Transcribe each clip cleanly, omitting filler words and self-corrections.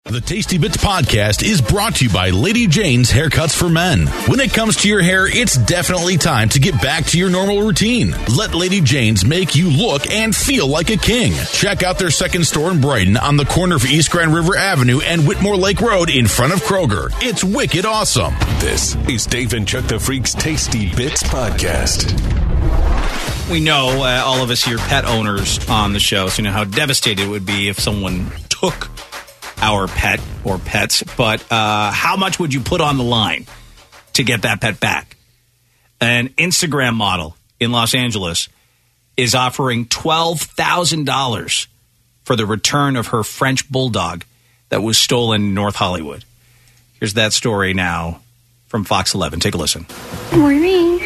The Tasty Bits podcast is brought to you by Lady Jane's Haircuts for Men. When it comes to your hair, it's definitely time to get back to your normal routine. Let Lady Jane's make you look and feel like a king. Check out their second store in Brighton on the corner of East Grand River Avenue and Whitmore Lake Road in front of Kroger. It's wicked awesome. This is Dave and Chuck the Freak's Tasty Bits podcast. We know, all of us here, pet owners on the show, so you know how devastated it would be if someone took our pet or pets, but how much would you put on the line to get that pet back? An Instagram model in Los Angeles is offering $12,000 for the return of her French bulldog that was stolen in North Hollywood. Here's that story now from Fox 11. Take a listen. Morning.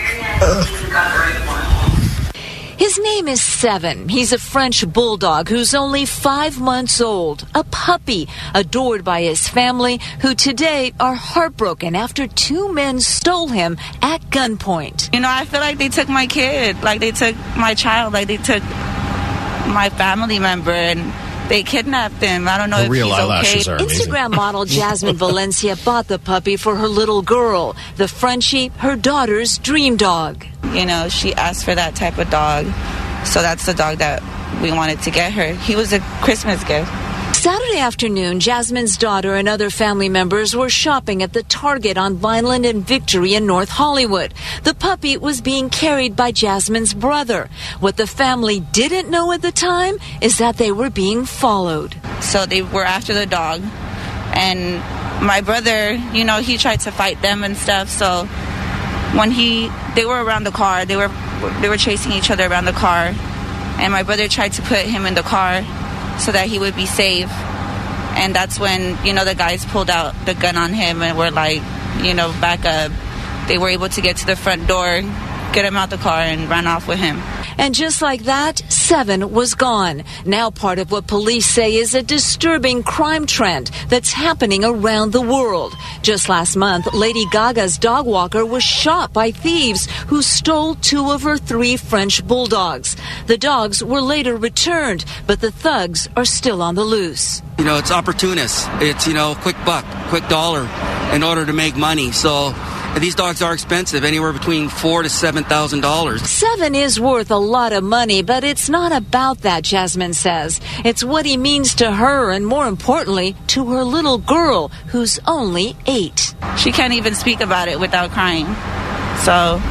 His name is Seven. He's a French bulldog who's only 5 months old, a puppy adored by his family, who today are heartbroken after 2 men stole him at gunpoint. You know, I feel like they took my kid, like they took my child, like they took my family member, and they kidnapped him. I don't know if real he's eyelashes okay. are amazing. Instagram model Jasmine Valencia bought the puppy for her little girl, the Frenchie, her daughter's dream dog. You know, she asked for that type of dog, so that's the dog that we wanted to get her. He was a Christmas gift. Saturday afternoon, Jasmine's daughter and other family members were shopping at the Target on Vineland and Victory in North Hollywood. The puppy was being carried by Jasmine's brother. What the family didn't know at the time is that they were being followed. So they were after the dog, and my brother, you know, he tried to fight them and stuff. So when they were around the car, they were chasing each other around the car, and my brother tried to put him in the car so that he would be safe. And that's when, you know, the guys pulled out the gun on him and were like, you know, back up. They were able to get to the front door, get him out the car, and ran off with him. And just like that, Seven was gone. Now part of what police say is a disturbing crime trend that's happening around the world. Just last month, Lady Gaga's dog walker was shot by thieves who stole 2 of her 3 French bulldogs. The dogs were later returned, but the thugs are still on the loose. You know, it's opportunists. It's, you know, quick buck, quick dollar in order to make money. So these dogs are expensive, anywhere between $4,000 to $7,000. Seven is worth a lot of money, but it's not about that, Jasmine says. It's what he means to her, and more importantly, to her little girl, who's only 8. She can't even speak about it without crying. So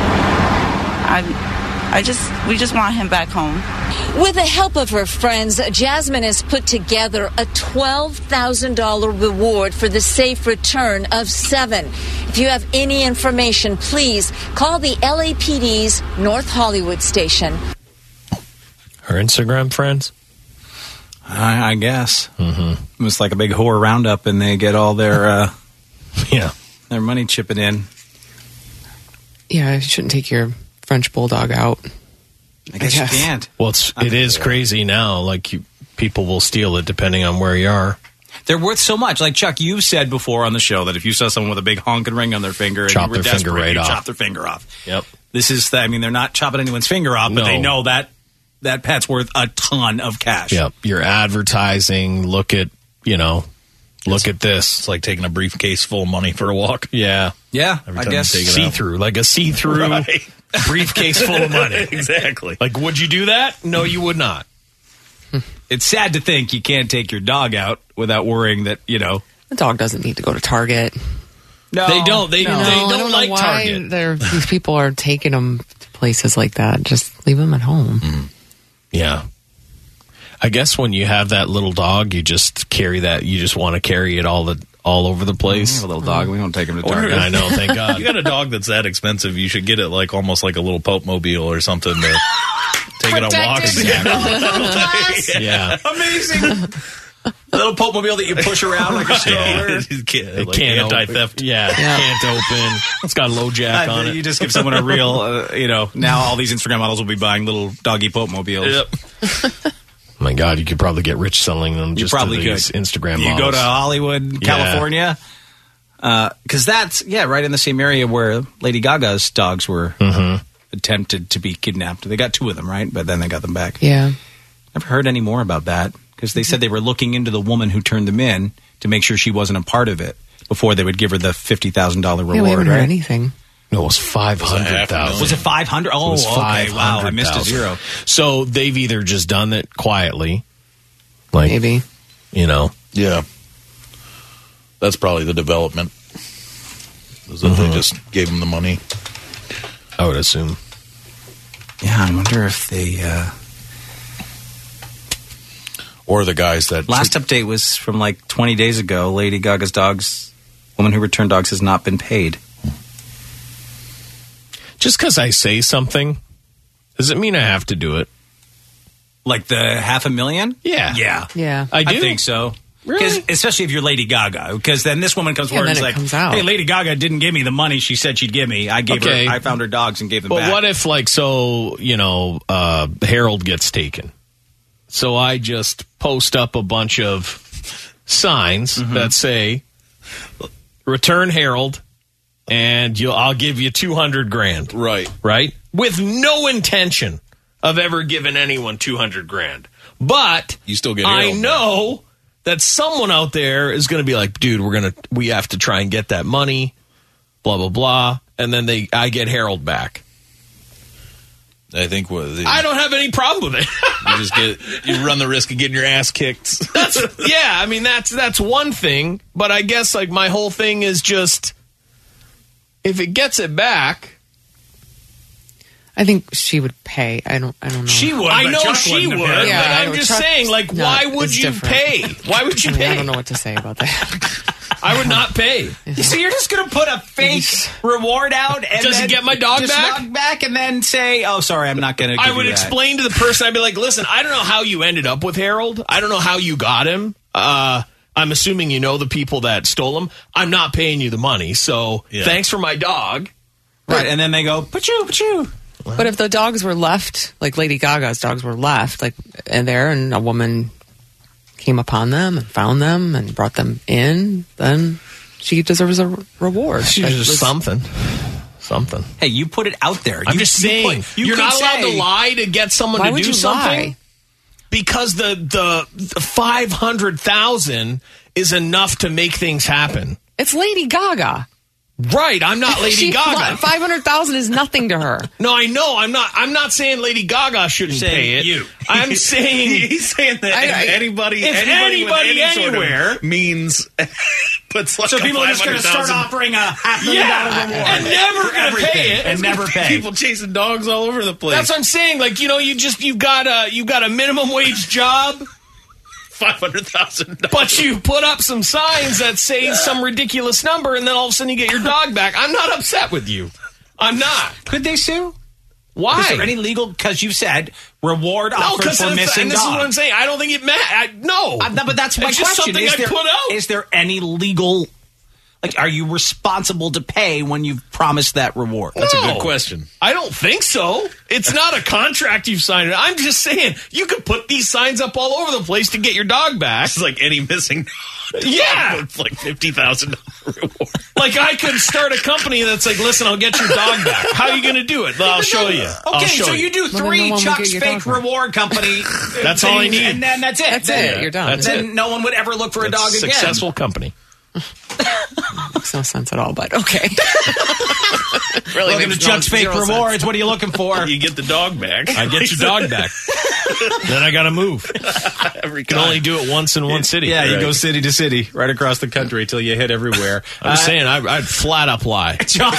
we just want him back home. With the help of her friends, Jasmine has put together a $12,000 reward for the safe return of Seven. If you have any information, please call the LAPD's North Hollywood station. Her Instagram friends? I guess. Mm-hmm. It was like a big whore roundup, and they get all their their money chipping in. Yeah, you shouldn't take your French bulldog out. I guess you can't. Well, it is crazy now. Like, people will steal it depending on where you are. They're worth so much. Like, Chuck, you've said before on the show that if you saw someone with a big honking ring on their finger and chop you were their desperate, finger right you off. chop their finger off. Yep. This is, they're not chopping anyone's finger off, but they know that pet's worth a ton of cash. Yep. You're advertising. Look at this. It's like taking a briefcase full of money for a walk. Yeah. Yeah, Every I guess. See-through. Like a see-through briefcase full of money. Exactly. Like, would you do that? No, you would not. It's sad to think you can't take your dog out without worrying that, you know. The dog doesn't need to go to Target. No. They don't. They don't like Target. These people are taking them to places like that. Just leave them at home. Mm. Yeah. I guess when you have that little dog, you just carry that. You just want to carry it all over the place. A little dog. We don't take him to Target. I know. Thank God. You got a dog that's that expensive, you should get it like almost like a little Pope mobile or something to take it on walks. Yeah. Amazing. A little Pope mobile that you push around like a stroller. It can't anti-theft. Can't open. It's got a low jack on it. You just give someone a real, now all these Instagram models will be buying little doggy Pope mobiles. Yep. Oh my God, you could probably get rich selling them. You just probably to these could. Instagram models. You go to Hollywood, California, because that's right in the same area where Lady Gaga's dogs were attempted to be kidnapped. They got 2 of them, right? But then they got them back. Yeah. Never heard any more about that because they said they were looking into the woman who turned them in to make sure she wasn't a part of it before they would give her the $50,000 reward. Yeah, we haven't heard right? anything. No, it was 500,000. Was it 500? Oh, It was okay. Wow, I 500,000. missed a zero. So they've either just done it quietly, like Maybe. you know, Yeah. That's probably the development. Is that they just gave him the money. I would assume. Yeah, I wonder if they... Or the guys that... Last update was from like 20 days ago. Lady Gaga's woman who returned dogs has not been paid. Just because I say something, does it mean I have to do it? Like the $500,000? Yeah. Yeah. Yeah. I do. I think so. Really? Especially if you're Lady Gaga. Because then this woman comes forward and then is it like, comes out. hey, Lady Gaga didn't give me the money she said she'd give me. Okay. I found her dogs and gave them But back. what if, like, so, Harold gets taken? So I just post up a bunch of signs that say, return Harold, and I'll give you $200,000. Right. Right? With no intention of ever giving anyone $200,000. But You still get I Harold know that someone out there is going to be like, dude, we have to try and get that money, blah, blah, blah. And then I get Harold back. I think I don't have any problem with it. you run the risk of getting your ass kicked. That's one thing. But I guess like my whole thing is just if it gets it back. I think she would pay. I don't know. She would. I but know Chuck she wouldn't would. have paid. Yeah, but I I'm know just Chuck- saying, like, no, why would it's you different. pay? Why would you I mean, pay? I don't know what to say about that. I would not pay. So you're just going to put a fake reward out and Does it then get my dog just back? log back and then say, oh, sorry, I'm not going to give I would you that. explain to the person, I'd be like, listen, I don't know how you ended up with Harold. I don't know how you got him. I'm assuming you know the people that stole him. I'm not paying you the money, so thanks for my dog. Right, and then they go, pachoo. But if the dogs were left, like Lady Gaga's dogs were left, like and a woman came upon them and found them and brought them in, then she deserves a reward. She That was was- something. Hey, you put it out there. I'm just saying, you're not allowed to lie to get someone Why to would do you something. lie? Because the 500,000 is enough to make things happen. It's Lady Gaga. Right, I'm not Lady Gaga. 500,000 is nothing to her. No, I know. I'm not saying Lady Gaga shouldn't pay it. you. I'm saying He's saying that I- anybody if with anybody any sort of anywhere means puts like So people are just going to start 500,000 offering a $500,000 reward. and never gonna pay it. And never pay. people chasing dogs all over the place. That's what I'm saying. Like, you've got a minimum wage job, $500,000. but you put up some signs that say some ridiculous number, and then all of a sudden you get your dog back. I'm not upset with you. I'm not. Could they sue? Why? Is there any legal? Because you said reward No, offered because for missing this is dog. what I'm saying. I don't think it matters. No. No, but that's my It's just question. something I put out. Is there any legal? Like, are you responsible to pay when you've promised that reward? That's a No. good question. I don't think so. It's not a contract you've signed. I'm just saying you could put these signs up all over the place to get your dog back. It's like any missing dog. Yeah. It's like $50,000 reward. Like I could start a company that's like, listen, I'll get your dog back. How are you going to do it? Well, I'll show you. I'll Okay, show so you. you do Well, then three no one would Chuck's get your Fake dog back. Reward Company. That's all I need. And then that's it. That's Then- it. You're done. That's Then it. no one would ever look for a dog again. Successful company. Makes no sense at all, but okay. Really Welcome to Chuck's Fake Zero Rewards. sense. What are you looking for? You get the dog back. I get your dog back. Then I got to move. Every You can only do it once in one city. Yeah, you Right. go city to city, right across the country until you hit everywhere. I'm just saying, I'd flat up lie.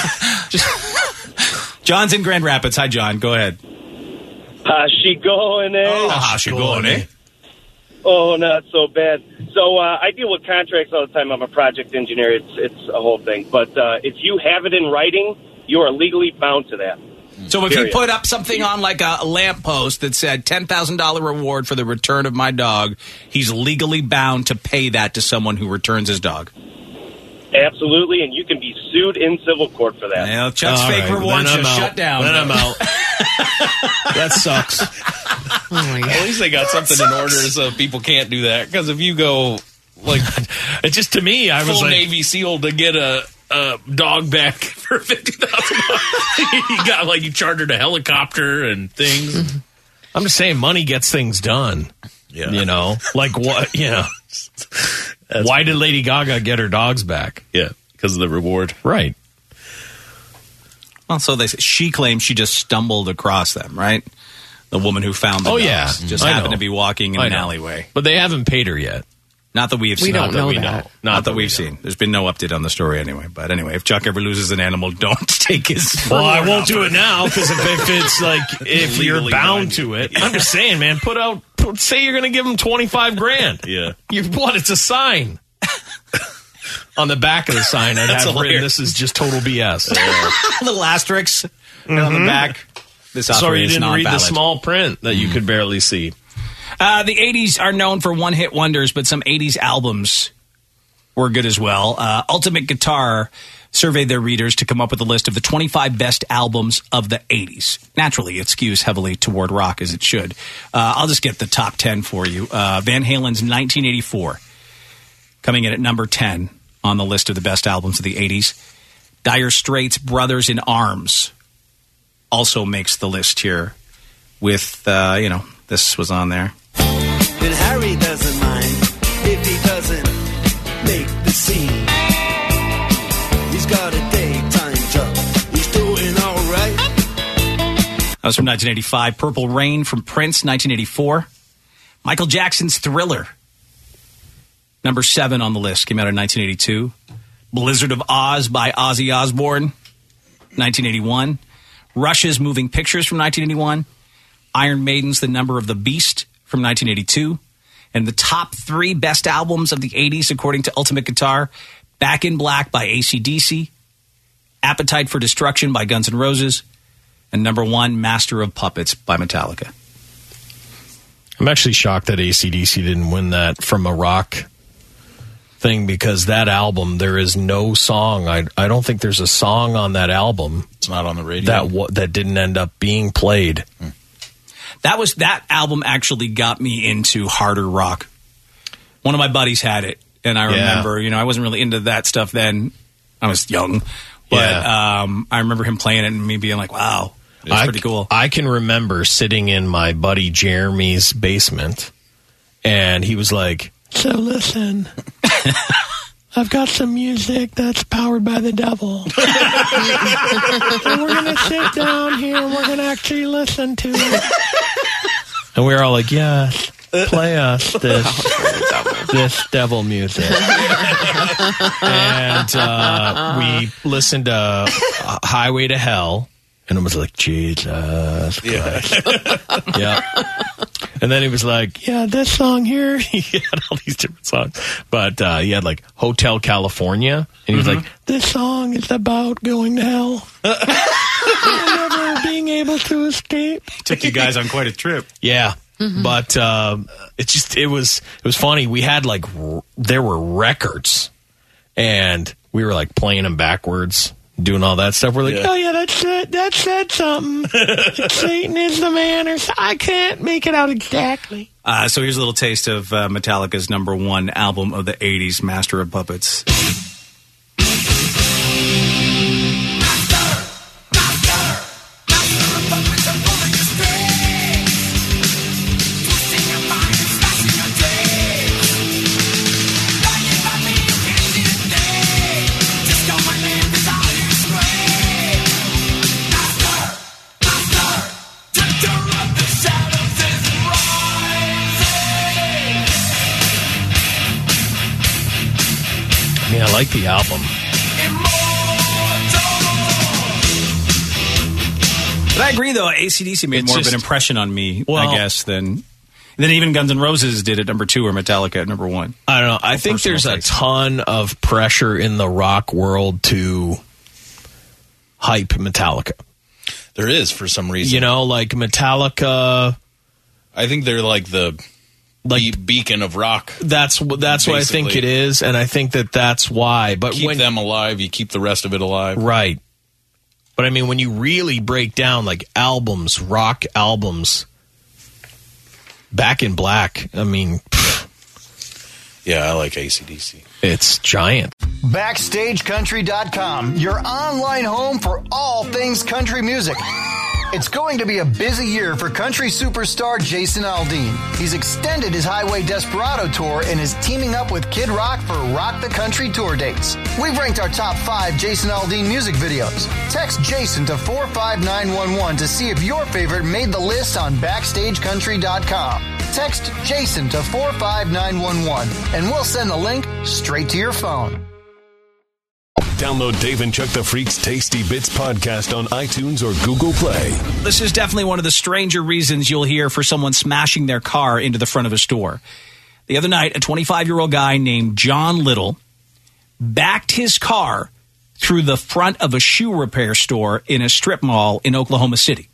John's in Grand Rapids. Hi, John. Go ahead. How's she going, eh? Oh, how's she going, eh? Oh, not so bad. So I deal with contracts all the time. I'm a project engineer. It's a whole thing. But if you have it in writing, you are legally bound to that. So if you Period. put up something on like a lamppost that said $10,000 reward for the return of my dog, he's legally bound to pay that to someone who returns his dog. Absolutely, and you can be sued in civil court for that. Now, Chuck's All Fake right, Rewards then I'm just out. shut down. Then I'm out. That sucks. Oh my At God. least they got something in order so people can't do that. Because if you go like It just to me, I was full like, Navy SEAL to get a dog back for $50,000, you got like you chartered a helicopter and things. I'm just saying, money gets things done. Yeah. You know, like what? You know, Why did Lady Gaga get her dogs back? Yeah, because of the reward. Right. Well, so she claims she just stumbled across them, right? The woman who found the dogs just happened to be walking in an alleyway. But they haven't paid her yet. Not that we have seen. We don't know that. Not that we've seen. There's been no update on the story anyway. But anyway, if Chuck ever loses an animal, don't take his. Well, I won't do it now because if it's like if you're bound to it, I'm just saying, man. Say you're going to give him $25,000. Yeah. It's a sign. On the back of the sign, I'd have written, "This is just total BS." Little asterisks on the back. This Sorry, you didn't read the small print that you could barely see. The 80s are known for one-hit wonders, but some 80s albums were good as well. Ultimate Guitar surveyed their readers to come up with a list of the 25 best albums of the 80s. Naturally, it skews heavily toward rock, as it should. I'll just get the top 10 for you. Van Halen's 1984, coming in at number 10 on the list of the best albums of the 80s. Dire Straits' Brothers in Arms also makes the list here with, this was on there. And Harry doesn't mind if he doesn't make the scene. He's got a daytime job. He's doing all right. That was from 1985. Purple Rain from Prince, 1984. Michael Jackson's Thriller, number 7 on the list, came out in 1982. Blizzard of Oz by Ozzy Osbourne, 1981. Rush's Moving Pictures from 1981. Iron Maiden's The Number of the Beast from 1982. And the top 3 best albums of the 80s, according to Ultimate Guitar: Back in Black by AC/DC, Appetite for Destruction by Guns N' Roses, and number 1, Master of Puppets by Metallica. I'm actually shocked that AC/DC didn't win that from a rock thing, because that album, there is no song. I don't think there's a song on that album. It's not on the radio. That didn't end up being played. That album actually got me into harder rock. One of my buddies had it, and I remember, I wasn't really into that stuff then. I was young, but I remember him playing it and me being like, "Wow, it's pretty cool." I can remember sitting in my buddy Jeremy's basement, and he was like, "So listen, I've got some music that's powered by the devil. And we're going to sit down here and we're going to actually listen to it." And we were all like, "Yes, play us this devil music." And we listened to Highway to Hell, and it was like, Jesus Christ. Yeah. And then he was like, "Yeah, this song here." He had all these different songs. But he had like Hotel California. And he was like, "This song is about going to hell. And never being able to escape." Took you guys on quite a trip. Yeah. But it was funny. We had there were records, and we were like playing them backwards, doing all that stuff. We're like, "Oh yeah, that said something. Satan is the man," or I can't make it out exactly. So here's a little taste of Metallica's number 1 album of the 80s, Master of Puppets. I like the album. But I agree, though. AC/DC made more of an impression on me, I guess, than even Guns N' Roses did at number 2 or Metallica at number 1. I don't know. I think there's a ton of pressure in the rock world to hype Metallica. There is, for some reason. Like Metallica. I think they're like the beacon of rock. That's what I think it is, and I think that's why. But keep them alive, you keep the rest of it alive, right? But I mean, when you really break down albums, rock albums, Back in Black, I mean, yeah, I like AC/DC. It's giant. BackstageCountry.com, your online home for all things country music. It's going to be a busy year for country superstar Jason Aldean. He's extended his Highway Desperado tour and is teaming up with Kid Rock for Rock the Country tour dates. We've ranked our top 5 Jason Aldean music videos. Text Jason to 45911 to see if your favorite made the list on BackstageCountry.com. Text Jason to 45911 and we'll send the link straight to your phone. Download Dave and Chuck the Freak's Tasty Bits podcast on iTunes or Google Play. This is definitely one of the stranger reasons you'll hear for someone smashing their car into the front of a store. The other night, a 25-year-old guy named John Little backed his car through the front of a shoe repair store in a strip mall in Oklahoma City.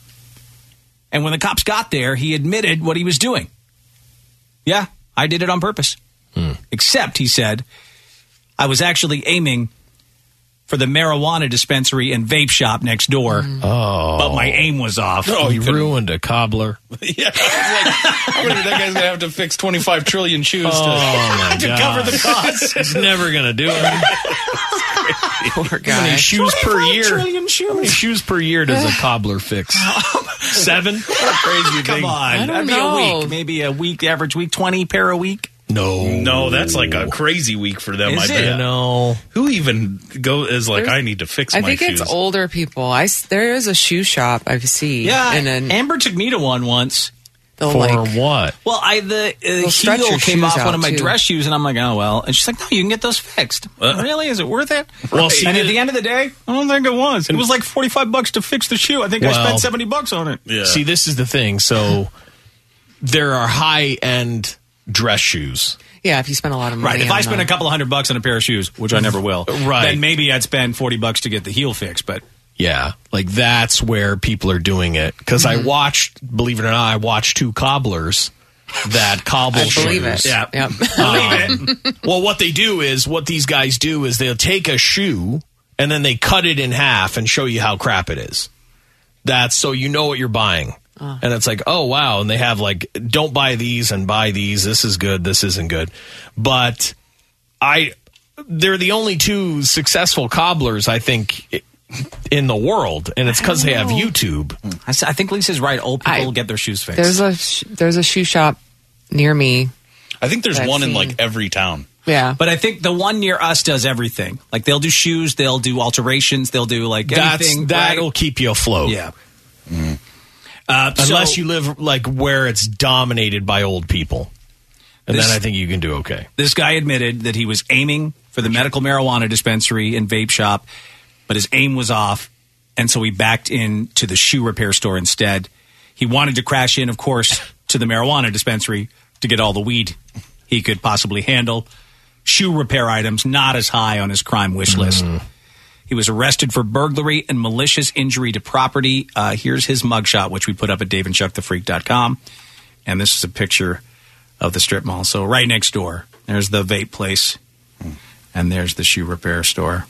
And when the cops got there, he admitted what he was doing. Yeah, I did it on purpose. Except, he said, I was actually aiming for the marijuana dispensary and vape shop next door. But my aim was off. Oh, you ruined a cobbler. Yeah, I was like, that guy's going to have to fix 25 trillion shoes to cover the cost. He's never going to do it. Poor guy. How many shoes per year? Trillion shoes. How many shoes per year does a cobbler fix? 7? What a crazy thing. Come on. That'd be a week. Maybe a week, average week, 20 pair a week. No, that's like a crazy week for them. Is I bet. it? No. Who even is like, I need to fix my I think shoes? it's older people. There is a shoe shop I see. Yeah, and then Amber took me to one once. For what? Well, the stretch heel your came shoes off one out, of my too. dress shoes, and I'm like, oh, well. And she's like, no, you can get those fixed. Really? Is it worth it? Well, see, and at the end of the day, I don't think it was. It was like $45 to fix the shoe. I think I Well, spent $70 on it. Yeah. See, this is the thing. So there are high-end dress shoes. yeah, if you spend a lot of money. Right. If on I spend them. a couple of $100 on a pair of shoes, which I never will, Right. then maybe I'd spend $40 to get the heel fixed. But Yeah, like that's where people are doing it. Because I watched, believe it or not, I watched 2 cobblers that cobble I believe shoes. it. Yeah. Yep. Well, what these guys do is they'll take a shoe and then they cut it in half and show you how crap it is. That's so you know what you're buying. And it's like, oh, wow. And they have like, don't buy these and buy these. This is good. This isn't good. But they're the only 2 successful cobblers, I think, in the world. And it's because they have YouTube. I think Lisa's right. Old people get their shoes fixed. There's a shoe shop near me. I think there's I've one in seen. like every town. Yeah. But I think the one near us does everything. Like they'll do shoes, they'll do alterations, they'll do like anything. That'll right? keep you afloat. Yeah. Unless you live like where it's dominated by old people. And then I think you can do okay. This guy admitted that he was aiming for the medical marijuana dispensary and vape shop, but his aim was off, and so he backed into the shoe repair store instead. He wanted to crash in, of course, to the marijuana dispensary to get all the weed he could possibly handle. Shoe repair items not as high on his crime wish list. He was arrested for burglary and malicious injury to property. Here's his mugshot, which we put up at daveandchuckthefreak.com. And this is a picture of the strip mall. So right next door, there's the vape place, and there's the shoe repair store.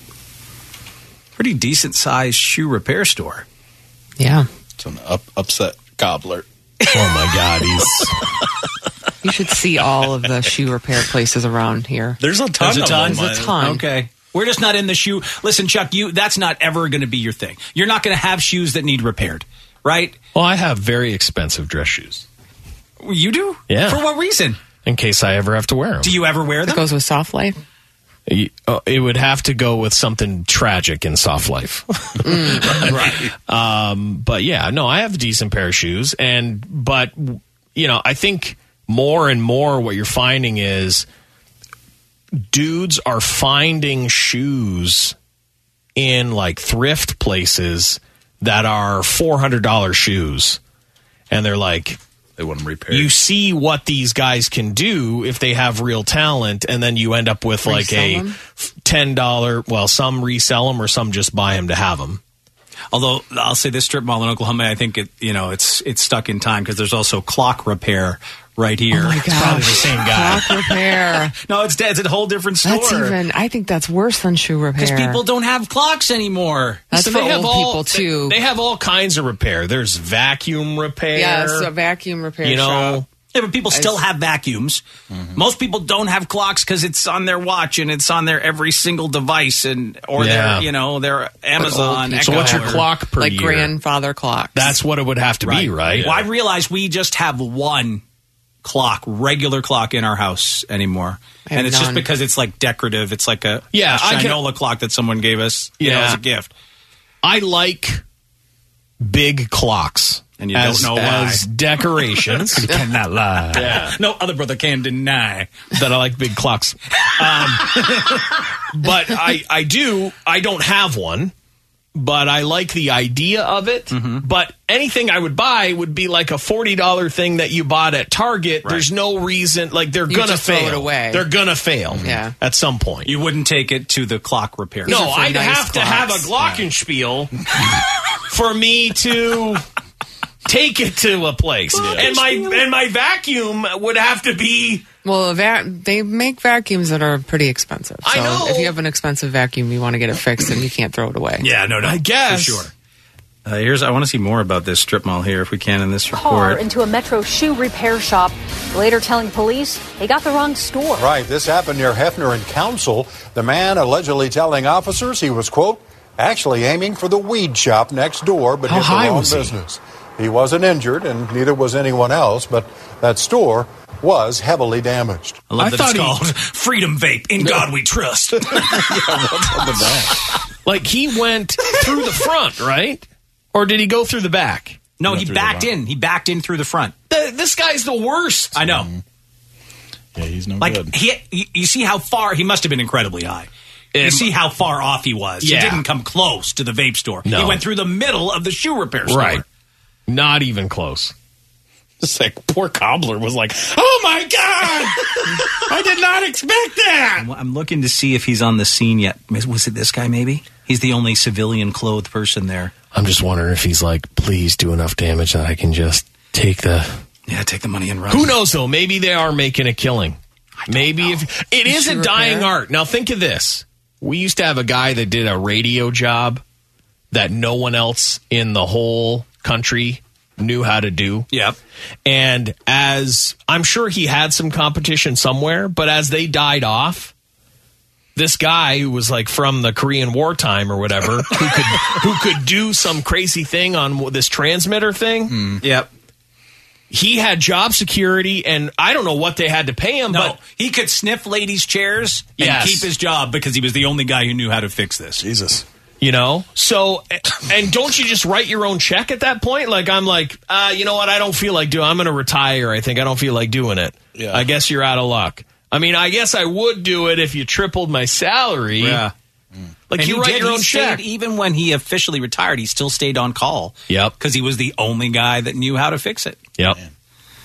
Pretty decent-sized shoe repair store. Yeah. It's an upset cobbler. Oh, my God. You should see all of the shoe repair places around here. There's a ton of them. There's a ton. Okay. We're just not in the shoe. Listen, Chuck, that's not ever going to be your thing. You're not going to have shoes that need repaired, right? Well, I have very expensive dress shoes. You do? Yeah. For what reason? In case I ever have to wear them. Do you ever wear them? It goes with Soft Life? It would have to go with something tragic in Soft Life. Right. But yeah, no, I have a decent pair of shoes. But, you know, I think more and more what you're finding is dudes are finding shoes in like thrift places that are $400 shoes. And they're like, they want them repaired. You see what these guys can do if they have real talent, and then you end up with like a $10. Well, some resell them, or some just buy them to have them. Although I'll say this strip mall in Oklahoma, I think it's stuck in time because there's also clock repair right here. Oh my It's probably gosh. the same guy. Clock repair. No, it's a whole different store. I think that's worse than shoe repair. Because people don't have clocks anymore. That's for old people, too. They have all kinds of repair. There's vacuum repair. Yes, a vacuum repair You know, shop. Yeah, but people still have vacuums. Mm-hmm. Most people don't have clocks because it's on their watch and it's on their every single device their Amazon. So what's your clock per like year? grandfather clock. That's what it would have to be, right? Well, I realize we just have one clock, regular clock in our house anymore. And it's just because it's like decorative. It's like a Shinola clock that someone gave us as a gift. I like big clocks. And you don't know why. As decorations. You cannot lie. Yeah. No other brother can deny that I like big clocks. But I don't have one, but I like the idea of it. Mm-hmm. But anything I would buy would be like a $40 thing that you bought at Target. Right. There's no reason, like they're going to fail. Throw it away. They're going to fail at some point. You wouldn't take it to the clock repair. No, I'd have to have a glockenspiel for me to take it to a place. And my vacuum would have to be... Well, they make vacuums that are pretty expensive. So I know. If you have an expensive vacuum, you want to get it fixed, and you can't throw it away. Yeah, no, I guess. For sure. I want to see more about this strip mall here, if we can, in this Car report. into a Metro shoe repair shop, later telling police they got the wrong store. Right, this happened near Hefner and Council. The man allegedly telling officers he was, quote, actually aiming for the weed shop next door, but hit the wrong business. He wasn't injured, and neither was anyone else, but that store was heavily damaged. I love that it's called Freedom Vape. In God we trust. What's up with that? Like, he went through the front, right? Or did he go through the back? No, he backed in. He backed in through the front. This guy's the worst. I know. Yeah, he's no good. good. You see how far... He must have been incredibly high. You see how far off he was. Yeah. He didn't come close to the vape store. No. He went through the middle of the shoe repair store. Right. Not even close. It's like poor cobbler was like, oh my God! I did not expect that! I'm looking to see if he's on the scene yet. Was it this guy maybe? He's the only civilian clothed person there. I'm just wondering if he's like, please do enough damage that I can just take the money and run. Who knows though? Maybe they are making a killing. Maybe if it is a dying art. Now think of this. We used to have a guy that did a radio job that no one else in the whole country knew how to do. Yep. And as I'm sure he had some competition somewhere, but as they died off, this guy who was like from the Korean wartime or whatever, who could do some crazy thing on this transmitter thing. Yep. He had job security, and I don't know what they had to pay him, but he could sniff ladies' chairs and keep his job because he was the only guy who knew how to fix this. Jesus. You know? So, and don't you just write your own check at that point? Like, I'm like, you know what? I don't feel like doing I'm going to retire. I think I don't feel like doing it. Yeah. I guess you're out of luck. I mean, I guess I would do it if you tripled my salary. Yeah. Like, and you write your own check. Even when he officially retired, he still stayed on call. Yep. Because he was the only guy that knew how to fix it. Yep. Man.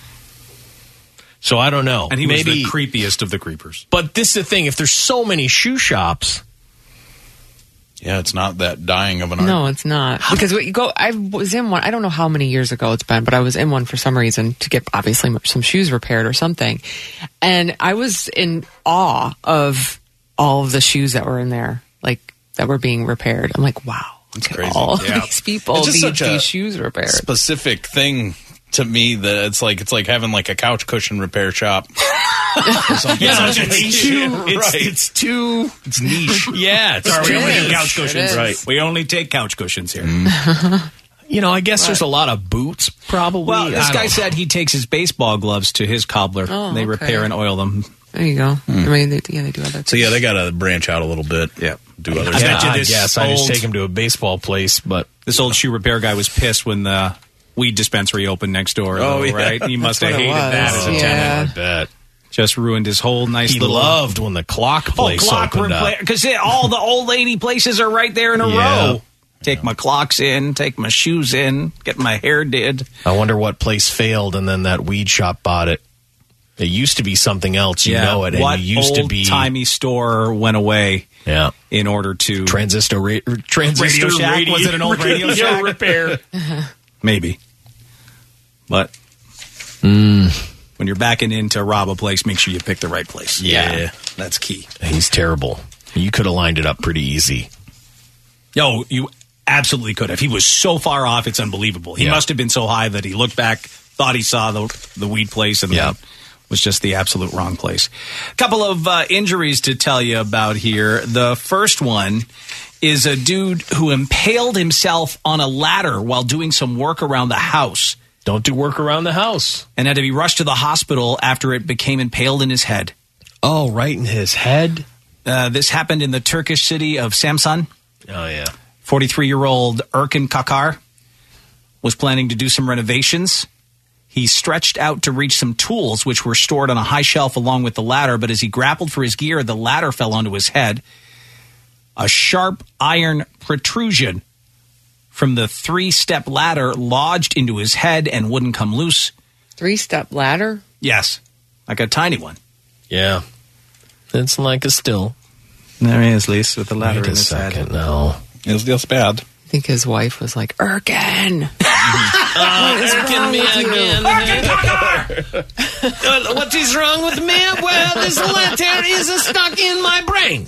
So I don't know. And he was Maybe, the creepiest of the creepers. But this is the thing. If there's so many shoe shops... Yeah, it's not that dying of an art. No, it's not. Because I was in one, I don't know how many years ago it's been, but I was in one for some reason to get obviously some shoes repaired or something. And I was in awe of all of the shoes that were in there, like that were being repaired. I'm like, wow, it's crazy. All these people need these shoes repaired. Specific thing to me that it's like having like a couch cushion repair shop. Yeah, it's niche. Yeah, it's we only do couch cushions. Right. We only take couch cushions here. You know, I guess there's a lot of boots, probably. Well, this guy said he takes his baseball gloves to his cobbler. Oh, they okay. repair and oil them. There you go. I mean, they do other things. So yeah, they got to branch out a little bit. Yeah. Do other I stuff. bet you I this guess I just old- take him to a baseball place, but This old shoe repair guy was pissed when the weed dispensary opened next door. Oh, yeah. Right? He must have what it hated was. that as a Yeah. tenant. I bet. Just ruined his whole nice He little... loved when the clock place opened up. Because all the old lady places are right there in a Yeah. row. Take my clocks in, take my shoes in, get my hair did. I wonder what place failed and then that weed shop bought it. It used to be something else, you know it, and what it used to be old-timey store went away in order to... Transistor Radio Shack? Was it an old Radio Shack? repair? Maybe. But when you're backing in to rob a place, make sure you pick the right place. Yeah. That's key. He's terrible. You could have lined it up pretty easy. No, you absolutely could have. He was so far off, it's unbelievable. He must have been so high that he looked back, thought he saw the weed place and was just the absolute wrong place. A couple of injuries to tell you about here. The first one is a dude who impaled himself on a ladder while doing some work around the house. Don't do work around the house. And had to be rushed to the hospital after it became impaled in his head. Oh, right in his head? This happened in the Turkish city of Samsun. Oh, yeah. 43-year-old Erkin Kakar was planning to do some renovations. He stretched out to reach some tools, which were stored on a high shelf along with the ladder. But as he grappled for his gear, the ladder fell onto his head. A sharp iron protrusion from the 3-step ladder lodged into his head and wouldn't come loose. 3-step ladder? Yes, like a tiny one. Yeah. It's like a still. There he is, Lise, with the ladder Wait in a his second, head. no. It's just bad. I think his wife was like, Erkin! What is wrong with you? What is wrong with me? Well, this letter is stuck in my brain.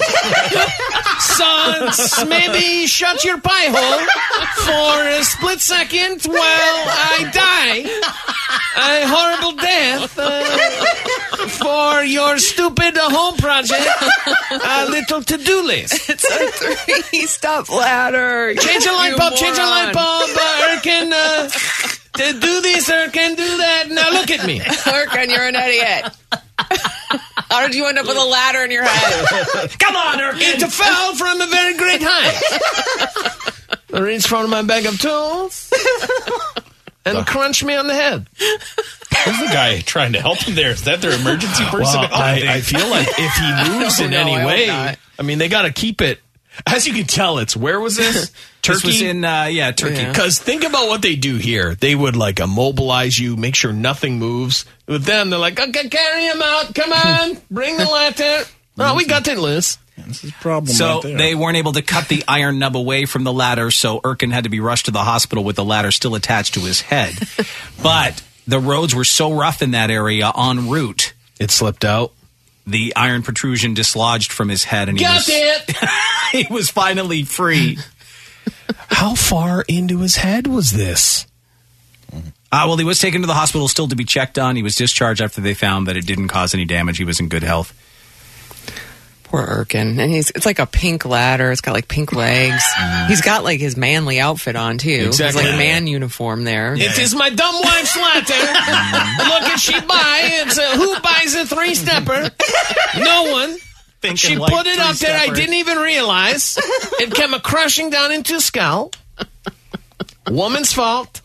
So maybe shut your pie hole for a split second while I die a horrible death for your stupid home project, a little to-do list. It's a 3-step ladder. Change a light bulb, Erkin, do this, Erkin, do that. Now look at me. Erkin, you're an idiot. How did you end up with a ladder in your head? Come on, Erkin. It fell from a very great height. I reached from my bag of tools and crunched me on the head. Who's the guy trying to help him there? Is that their emergency person? Well, I feel like if he moves in any way, I mean, they got to keep it. As you can tell, it's, where was this? Turkey? This was in, Turkey. Because think about what they do here. They would, like, immobilize you, make sure nothing moves. With them, they're like, okay, carry him out. Come on. Bring the ladder. Oh, we got it, Liz. This is a problem So right there. they weren't able to cut the iron nub away from the ladder, so Erkin had to be rushed to the hospital with the ladder still attached to his head. But the roads were so rough in that area en route. It slipped out. The iron protrusion dislodged from his head, and he was finally free. How far into his head was this? Well, he was taken to the hospital still to be checked on. He was discharged after they found that it didn't cause any damage. He was in good health. Poor Erkin. And it's like a pink ladder. It's got like pink legs. He's got like his manly outfit on too. Exactly. He's like a man uniform there. It is my dumb wife's ladder. Look at she buy. It's who buys a 3-stepper? No one. She like put it up there. I 3-stepper. didn't even realize. It came crashing down into skull. Woman's fault.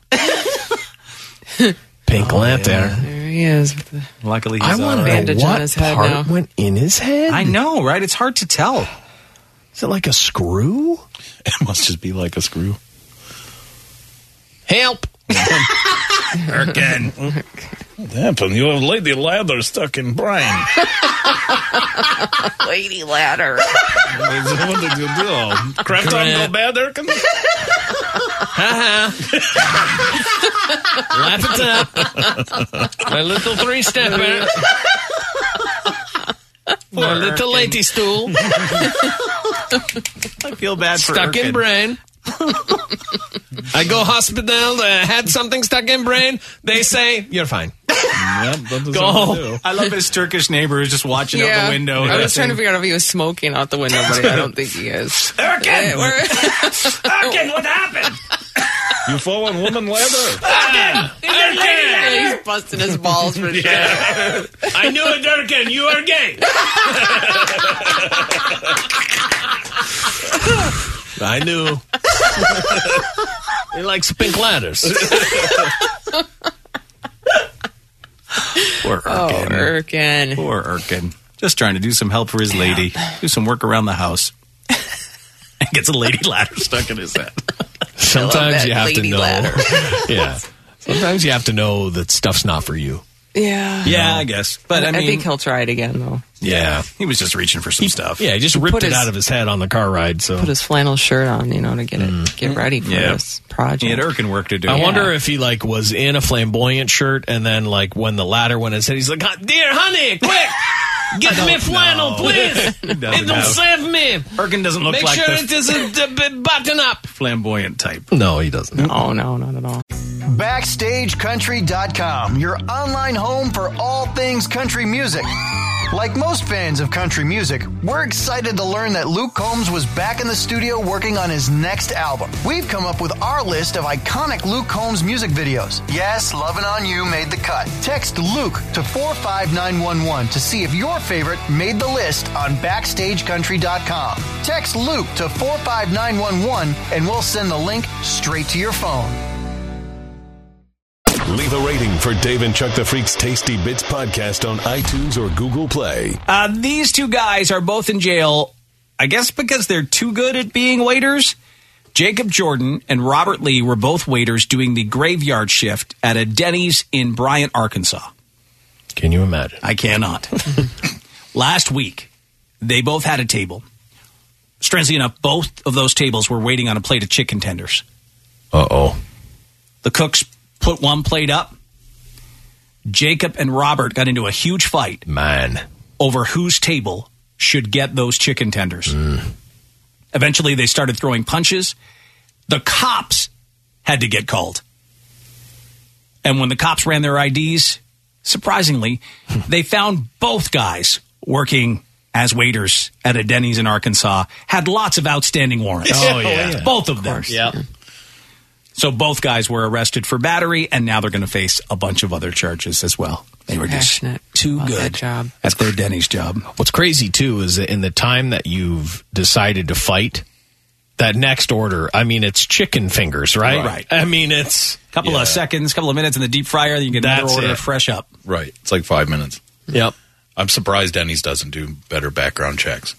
Pink lantern. There he is. With the Luckily, he's I wonder bandage on what his head part now. went in his head. I know, right? It's hard to tell. Is it like a screw? It must just be like a screw. Help! Erkin. What happened? You have lady ladder stuck in brain. lady ladder. What did you do? Craft on go bad, Erkin? Laugh it up. My little 3-stepper. My little lady stool. I feel bad for Stuck in Erkin. brain. I go hospital, had something stuck in brain. They say, you're fine. Go home. I love his Turkish neighbor who's just watching out the window. I was trying to figure out if he was smoking out the window, but I don't think he is. Erkin! Erkin, what happened? You fall on woman ladder? Yeah, he's busting his balls for sure. I knew it, Erkin. You are gay. I knew. He likes pink ladders. Poor Erkin. Erkin. Poor Erkin. Just trying to do some help for his lady. Do some work around the house. And gets a lady ladder stuck in his head. Sometimes you have to know. Ladder. Yeah. Sometimes you have to know that stuff's not for you. Yeah. Yeah, I guess. But I mean, think he'll try it again, though. Yeah. He was just reaching for some stuff. Yeah, he just ripped it out of his head on the car ride. So Put his flannel shirt on, to get ready for this project. He had Erkin work to do. I wonder if he was in a flamboyant shirt, and then when the ladder went in his head, he's like, "Dear honey, quick, get me flannel, please. It'll save me." Erkin doesn't look Make like sure the it is a button up. flamboyant type. No, he doesn't. No, not at all. BackstageCountry.com, your online home for all things country music. Like most fans of country music, we're excited to learn that Luke Combs was back in the studio working on his next album. We've come up with our list of iconic Luke Combs music videos. Yes, Lovin' On You made the cut. Text Luke to 45911 to see if your favorite made the list on BackstageCountry.com. Text Luke to 45911 and we'll send the link straight to your phone. Leave a rating for Dave and Chuck the Freak's Tasty Bits podcast on iTunes or Google Play. These two guys are both in jail, I guess because they're too good at being waiters. Jacob Jordan and Robert Lee were both waiters doing the graveyard shift at a Denny's in Bryant, Arkansas. Can you imagine? I cannot. Last week, they both had a table. Strangely enough, both of those tables were waiting on a plate of chicken tenders. Uh-oh. The cooks put one plate up. Jacob and Robert got into a huge fight. Man. Over whose table should get those chicken tenders. Eventually, they started throwing punches. The cops had to get called. And when the cops ran their IDs, surprisingly, they found both guys working as waiters at a Denny's in Arkansas, had lots of outstanding warrants. Oh, yeah. Both of them. Yep. So both guys were arrested for battery, and now they're going to face a bunch of other charges as well. They were just too good at their Denny's job. What's crazy, too, is that in the time that you've decided to fight, that next order, I mean, it's chicken fingers, right? Right. I mean, it's... a couple of seconds, couple of minutes in the deep fryer, you get another order fresh up. Right. It's like 5 minutes. Yep. I'm surprised Denny's doesn't do better background checks.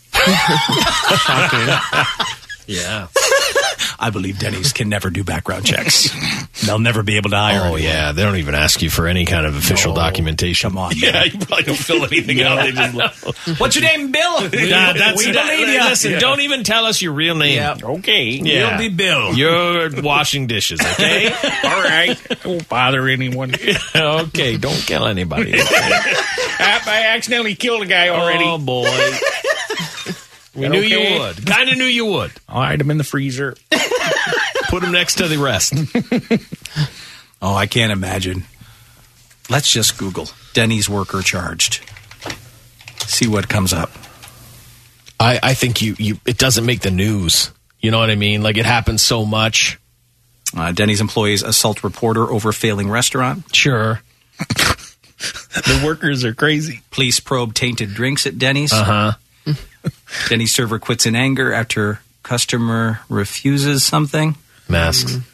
Yeah. I believe Denny's can never do background checks. They'll never be able to hire anyone. Yeah. They don't even ask you for any kind of official documentation. Come on. Yeah, you probably don't fill anything out. They just What's your name, Bill? We believe you. Listen, don't even tell us your real name. Yep. Okay. You'll be Bill. You're washing dishes, okay? All right. Don't bother anyone. Okay, don't kill anybody. I accidentally killed a guy already. Oh, boy. We knew you would. Kind of knew you would. I'll hide him in the freezer. Put him next to the rest. Oh, I can't imagine. Let's just Google Denny's worker charged. See what comes up. I think it doesn't make the news. You know what I mean? Like, it happens so much. Denny's employees assault reporter over failing restaurant. Sure. The workers are crazy. Police probe tainted drinks at Denny's. Uh-huh. Denny's server quits in anger after customer refuses something. Masks.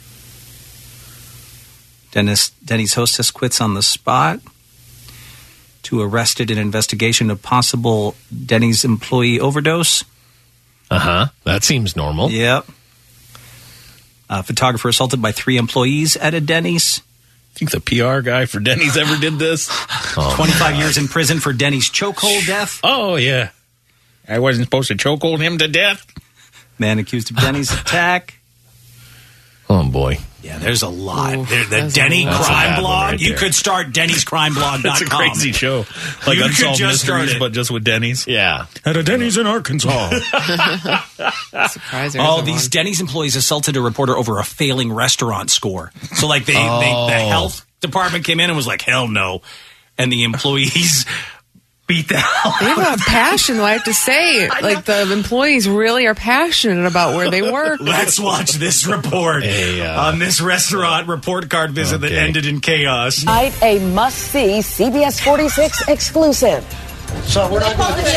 Denny's hostess quits on the spot. 2 arrested in investigation of possible Denny's employee overdose. Uh-huh. That seems normal. Yep. Photographer assaulted by 3 employees at a Denny's. Think the PR guy for Denny's ever did this? 25 years in prison for Denny's chokehold death. Oh, yeah. I wasn't supposed to chokehold him to death. Man accused of Denny's attack. Oh, boy. Yeah, there's a lot. The Denny crime blog. Right, you could start Denny'sCrimeBlog.com. That's a crazy show. Like Unsolved Mysteries, but just with Denny's. Yeah. At a Denny's in Arkansas. Surprising. All these Denny's employees assaulted a reporter over a failing restaurant score. So, like, the health department came in and was like, hell no. And the employees beat the hell. They have a passion, I have to say. Like, the employees really are passionate about where they work. Let's watch this report on this restaurant report card visit that ended in chaos. Tonight, a must-see CBS 46 exclusive. So we're not going to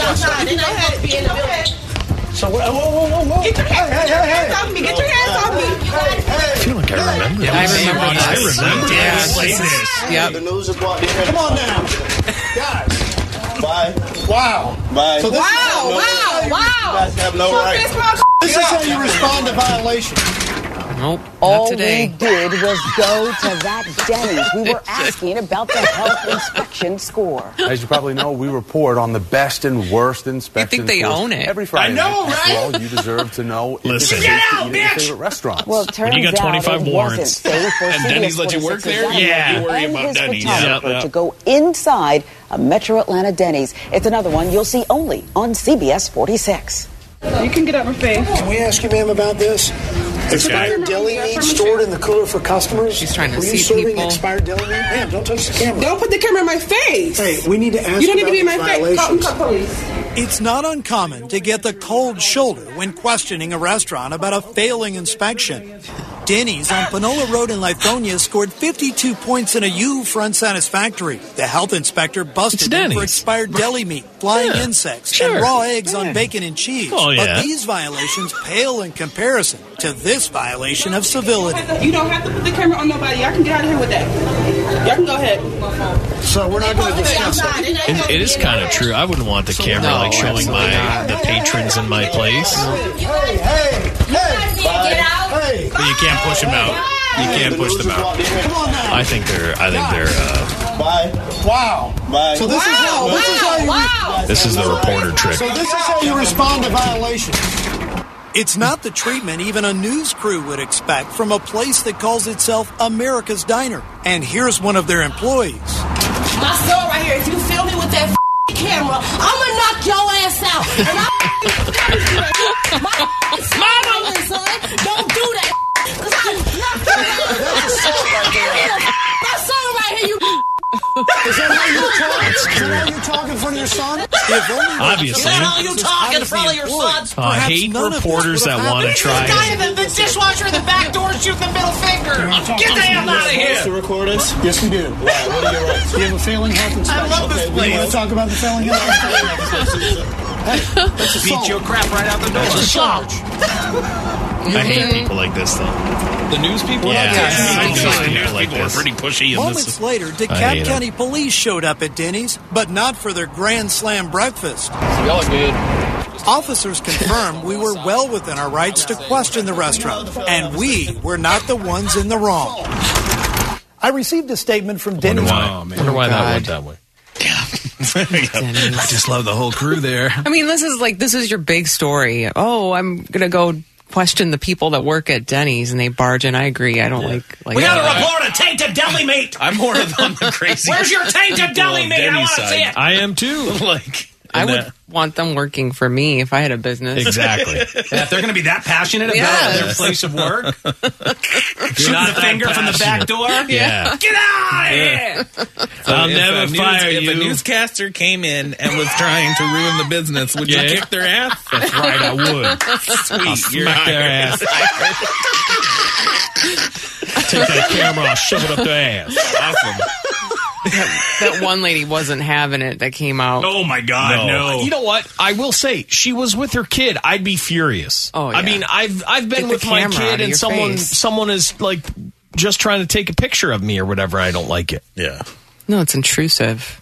So, whoa. Get your hands off me. Get your hands off me. I feel like I remember I remember this. Yep. The news is brought in. Come on now. Guys. Bye. Wow. Bye. So wow. You guys have no right. This is how you respond to violation. Nope. All we did was go to that Denny's. We were asking about the health inspection score. As you probably know, we report on the best and worst inspection. You think they own it? Every Friday. I know, right? After all, you deserve to know if it's safe Get to out, eat at your bitch! favorite restaurants. Well, it turns you got 25 out it warrants. wasn't safe for And Denny's let you work there? Yeah. You worry about Denny's. To go inside a Metro Atlanta Denny's. It's another one you'll see only on CBS 46. You can get up my face. Can we ask you, ma'am, about this? Expired deli meat stored in the cooler for customers? She's trying to Were you see serving people. expired deli meat? Ma'am, don't touch the camera. Don't put the camera in my face. Hey, we need to ask You don't need to be in my about face. these Call violations. police. It's not uncommon to get the cold shoulder when questioning a restaurant about a failing inspection. Denny's on Panola Road in Lithonia scored 52 points in a U for unsatisfactory. The health inspector busted them for expired deli meat, flying insects, and raw eggs on bacon and cheese. Oh, yeah. But these violations pale in comparison to this violation of civility. You don't have to put the camera on nobody. Y'all can get out of here with that. Y'all can go ahead. So we're not going to discuss it. It is kind of true. I wouldn't want the camera like showing the patrons in my place. Hey! Get out. Hey! But you can't push them out. You can't push them out. I think they're. Bye. Wow. Bye. So this is how you This is the reporter trick. So this is how you respond to violations. It's not the treatment even a news crew would expect from a place that calls itself America's Diner. And here's one of their employees. My son right here. If you film me with that camera, I'm gonna knock your ass out. And my son, don't do that. Cause I knock your ass out. My son right here, you. Is that how you talk? Is that how you talk in front of your son? Obviously. Is that how you talk in front of your sons? I hate reporters that want to try. The guy in the dishwasher in the back door shooting the middle finger. Get the hell out of here. To record us? Yes, we do. Why? What are your rights? You have a failing health inspection. I love this place. You want to talk about the failing health inspection? Hey, that's Beat your crap right out the door. That's a charge. I hate people like this, though. The news people? Yeah, I news news like people are this. pretty pushy in Moments this. later, I DeKalb hate 'em. County Police showed up at Denny's, but not for their Grand Slam breakfast. Y'all are good. Officers confirmed we were well within our rights to question the restaurant, and we were not the ones in the wrong. I received a statement from Denny's. Wonder why that went that way. I just love the whole crew there. I mean, this is your big story. Oh, I'm gonna go question the people that work at Denny's, and they barge in. I agree. I don't like. We got to report a tainted deli meat. I'm more on the crazy. Where's your tainted deli meat? I want to see it. I am too. I would want them working for me if I had a business. Exactly. Yeah, if they're going to be that passionate about their place of work, shooting not the that finger from the back door. Yeah. Get out of here! I'll never fire If you. a newscaster came in and was trying to ruin the business, would you kick their ass? That's right, I would. Sweet, I'll you're smack their hired. ass. Take that camera, I'll shove it up their ass. Awesome. That one lady wasn't having it that came out. Oh my God, no! You know what? I will say she was with her kid. I'd be furious. Oh, yeah. I mean, I've been Get with the my camera out kid of and your face. someone is like just trying to take a picture of me or whatever. I don't like it. Yeah. No, it's intrusive.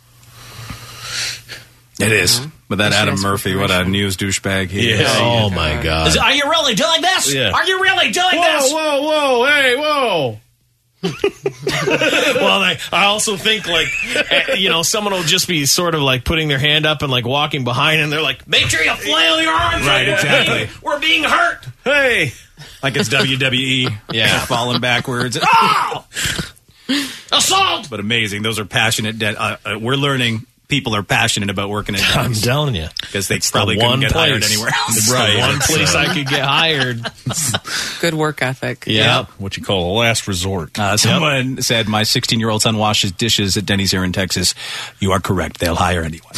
It is. But that Yes, Adam yes, Murphy, what a news douchebag he is. Oh my God. Are you really doing this? Yeah. Are you really doing this? Whoa, hey, whoa. Well, I also think someone will just be sort of like putting their hand up and like walking behind, and they're like, Make sure you flail your arms. Right, exactly. We're being hurt. Hey. Like it's WWE. Yeah. Falling backwards. Oh! Assault! But amazing. Those are passionate. We're learning people are passionate about working at I'm Denny's. telling you, because they it's probably the couldn't one get hired place. anywhere else. It's the one place I could get hired. Good work ethic. Yeah. What you call a last resort. Someone said, my 16-year-old son washes dishes at Denny's here in Texas. You are correct. They'll hire anyone.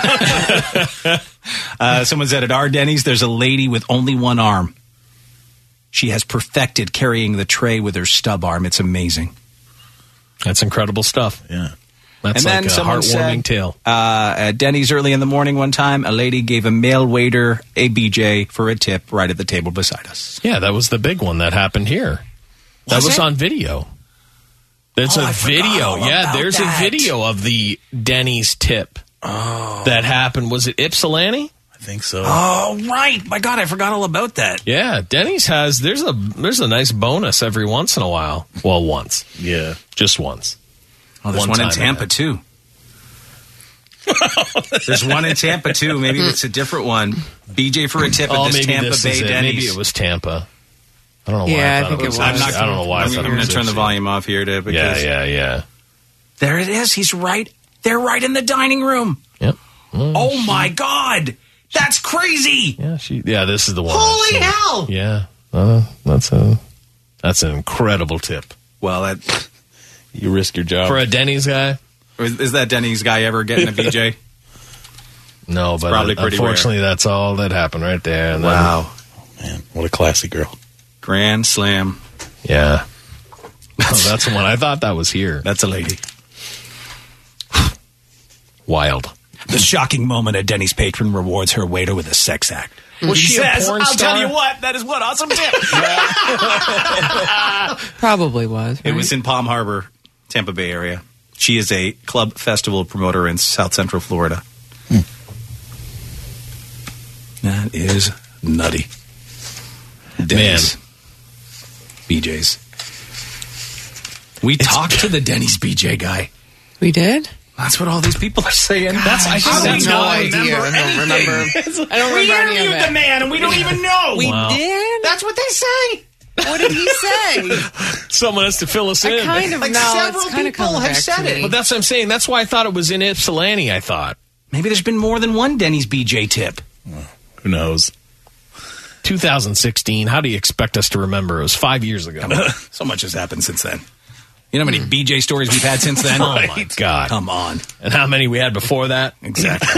Someone said, at our Denny's, there's a lady with only one arm. She has perfected carrying the tray with her stub arm. It's amazing. That's incredible stuff. Yeah. That's and like then a someone heartwarming said, tale. At Denny's early in the morning one time, a lady gave a male waiter a BJ for a tip right at the table beside us. Yeah, that was the big one that happened here. That was on video. There's a video. Yeah, there's a video of the Denny's tip that happened. Was it Ypsilanti? I think so. Oh, right. My God, I forgot all about that. Yeah, Denny's has, there's a nice bonus every once in a while. Well, once. Yeah. Just once. Oh, there's one in Tampa, too. There's one in Tampa, too. Maybe it's a different one. BJ for a tip at this Tampa Bay Denny's. Maybe it was Tampa. I don't know why. Yeah, I think it was. I don't know why. I'm going to turn the volume off here. Yeah. There it is. He's right. They're right in the dining room. Yep. Oh, my God. That's crazy. Yeah, this is the one. Holy hell. Yeah. That's an incredible tip. Well, you risk your job for a Denny's guy. Is that Denny's guy ever getting a BJ? No, but probably pretty unfortunately, rare. That's all that happened right there. And wow, man, what a classy girl! Grand slam. Yeah, that's the one. I thought that was here. That's a lady. Wild. The shocking moment, a Denny's patron rewards her waiter with a sex act. Was she says, a porn I'll star? tell you what, that is one awesome tip. Probably was. Right? It was in Palm Harbor, Tampa Bay area. She is a club festival promoter in South Central Florida. That is nutty. Denny's. BJ's. We talked to the Denny's BJ guy. We did? That's what all these people are saying. That's I have no idea. I don't remember. I don't remember any of interviewed it. the man, and we don't even know. We did? That's what they say. What did he say? Someone has to fill us in. kind of Like know. several It's kind of people coming have back said to it. me. But that's what I'm saying. That's why I thought it was in Ypsilanti, I thought. Maybe there's been more than one Denny's BJ tip. Who knows? 2016. How do you expect us to remember? It was 5 years ago. So much has happened since then. You know how many BJ stories we've had since then? Oh, my God. Come on. And how many we had before that? Exactly.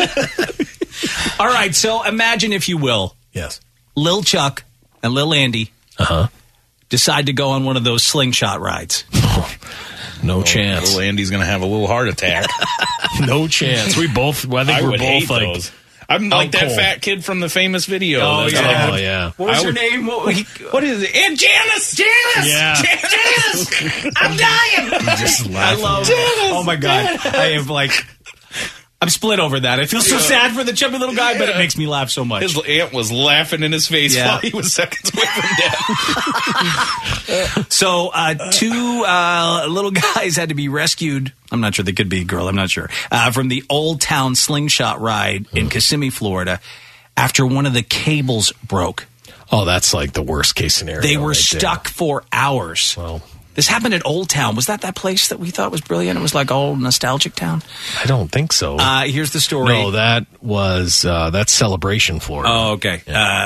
All right, so imagine, if you will, Yes. Lil Chuck and Lil Andy decide to go on one of those slingshot rides. No chance. Little Andy's going to have a little heart attack. No chance. I think I we're would both hate like those. I'm like that cold. fat kid from the famous video. Oh, That's yeah. like- Oh, yeah. What was her name? What is it? Aunt Janice! Janice! Yeah. Janice! I'm dying! Just I laughing. love Oh, my God. I have, I'm split over that. I feel so sad for the chubby little guy, but it makes me laugh so much. His aunt was laughing in his face while he was seconds away from death. So, two little guys had to be rescued. I'm not sure. They could be a girl. I'm not sure. From the Old Town Slingshot ride in Kissimmee, Florida, after one of the cables broke. Oh, that's like the worst case scenario. They were right stuck for hours. Well, this happened at Old Town. Was that place that we thought was brilliant? It was like all nostalgic town. I don't think so. Here's the story. No, that was that's Celebration, Florida. Oh, okay.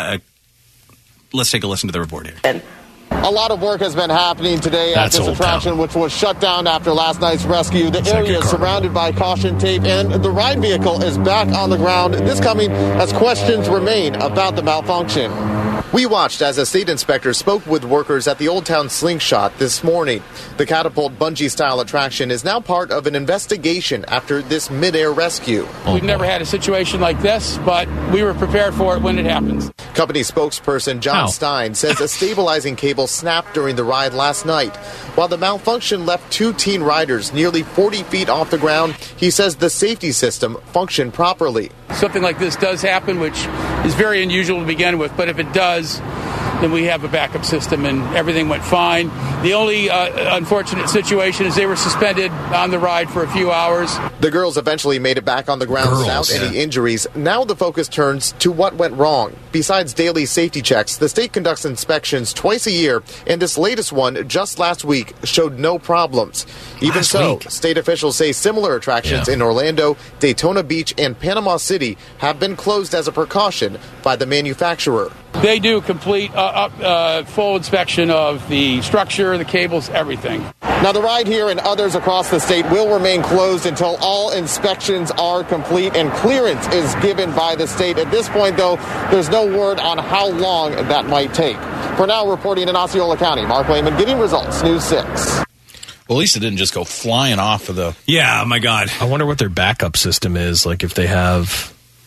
Let's take a listen to the report here. A lot of work has been happening today That's at this Old attraction, Town. which was shut down after last night's rescue. The area is surrounded by caution tape, and the ride vehicle is back on the ground. This coming as questions remain about the malfunction. We watched as a state inspector spoke with workers at the Old Town Slingshot this morning. The Catapult bungee-style attraction is now part of an investigation after this mid-air rescue. We've never had a situation like this, but we were prepared for it when it happens. Company spokesperson John Stein says a stabilizing cable snapped during the ride last night. While the malfunction left two teen riders nearly 40 feet off the ground, he says the safety system functioned properly. Something like this does happen, which is very unusual to begin with, but if it does, then we have a backup system and everything went fine. The only unfortunate situation is they were suspended on the ride for a few hours. The girls eventually made it back on the ground without any injuries. Now the focus turns to what went wrong. Besides daily safety checks, the state conducts inspections twice a year, and this latest one just last week showed no problems. Even so, state officials say similar attractions in Orlando, Daytona Beach, and Panama City have been closed as a precaution by the manufacturer. They do complete full inspection of the structure, the cables, everything. Now, the ride here and others across the state will remain closed until all inspections are complete and clearance is given by the state. At this point, though, there's no word on how long that might take. For now, reporting in Osceola County, Mark Lehman, Getting Results, News 6. Well, at least it didn't just go flying off of the... Yeah, oh my God. I wonder what their backup system is. Like if they have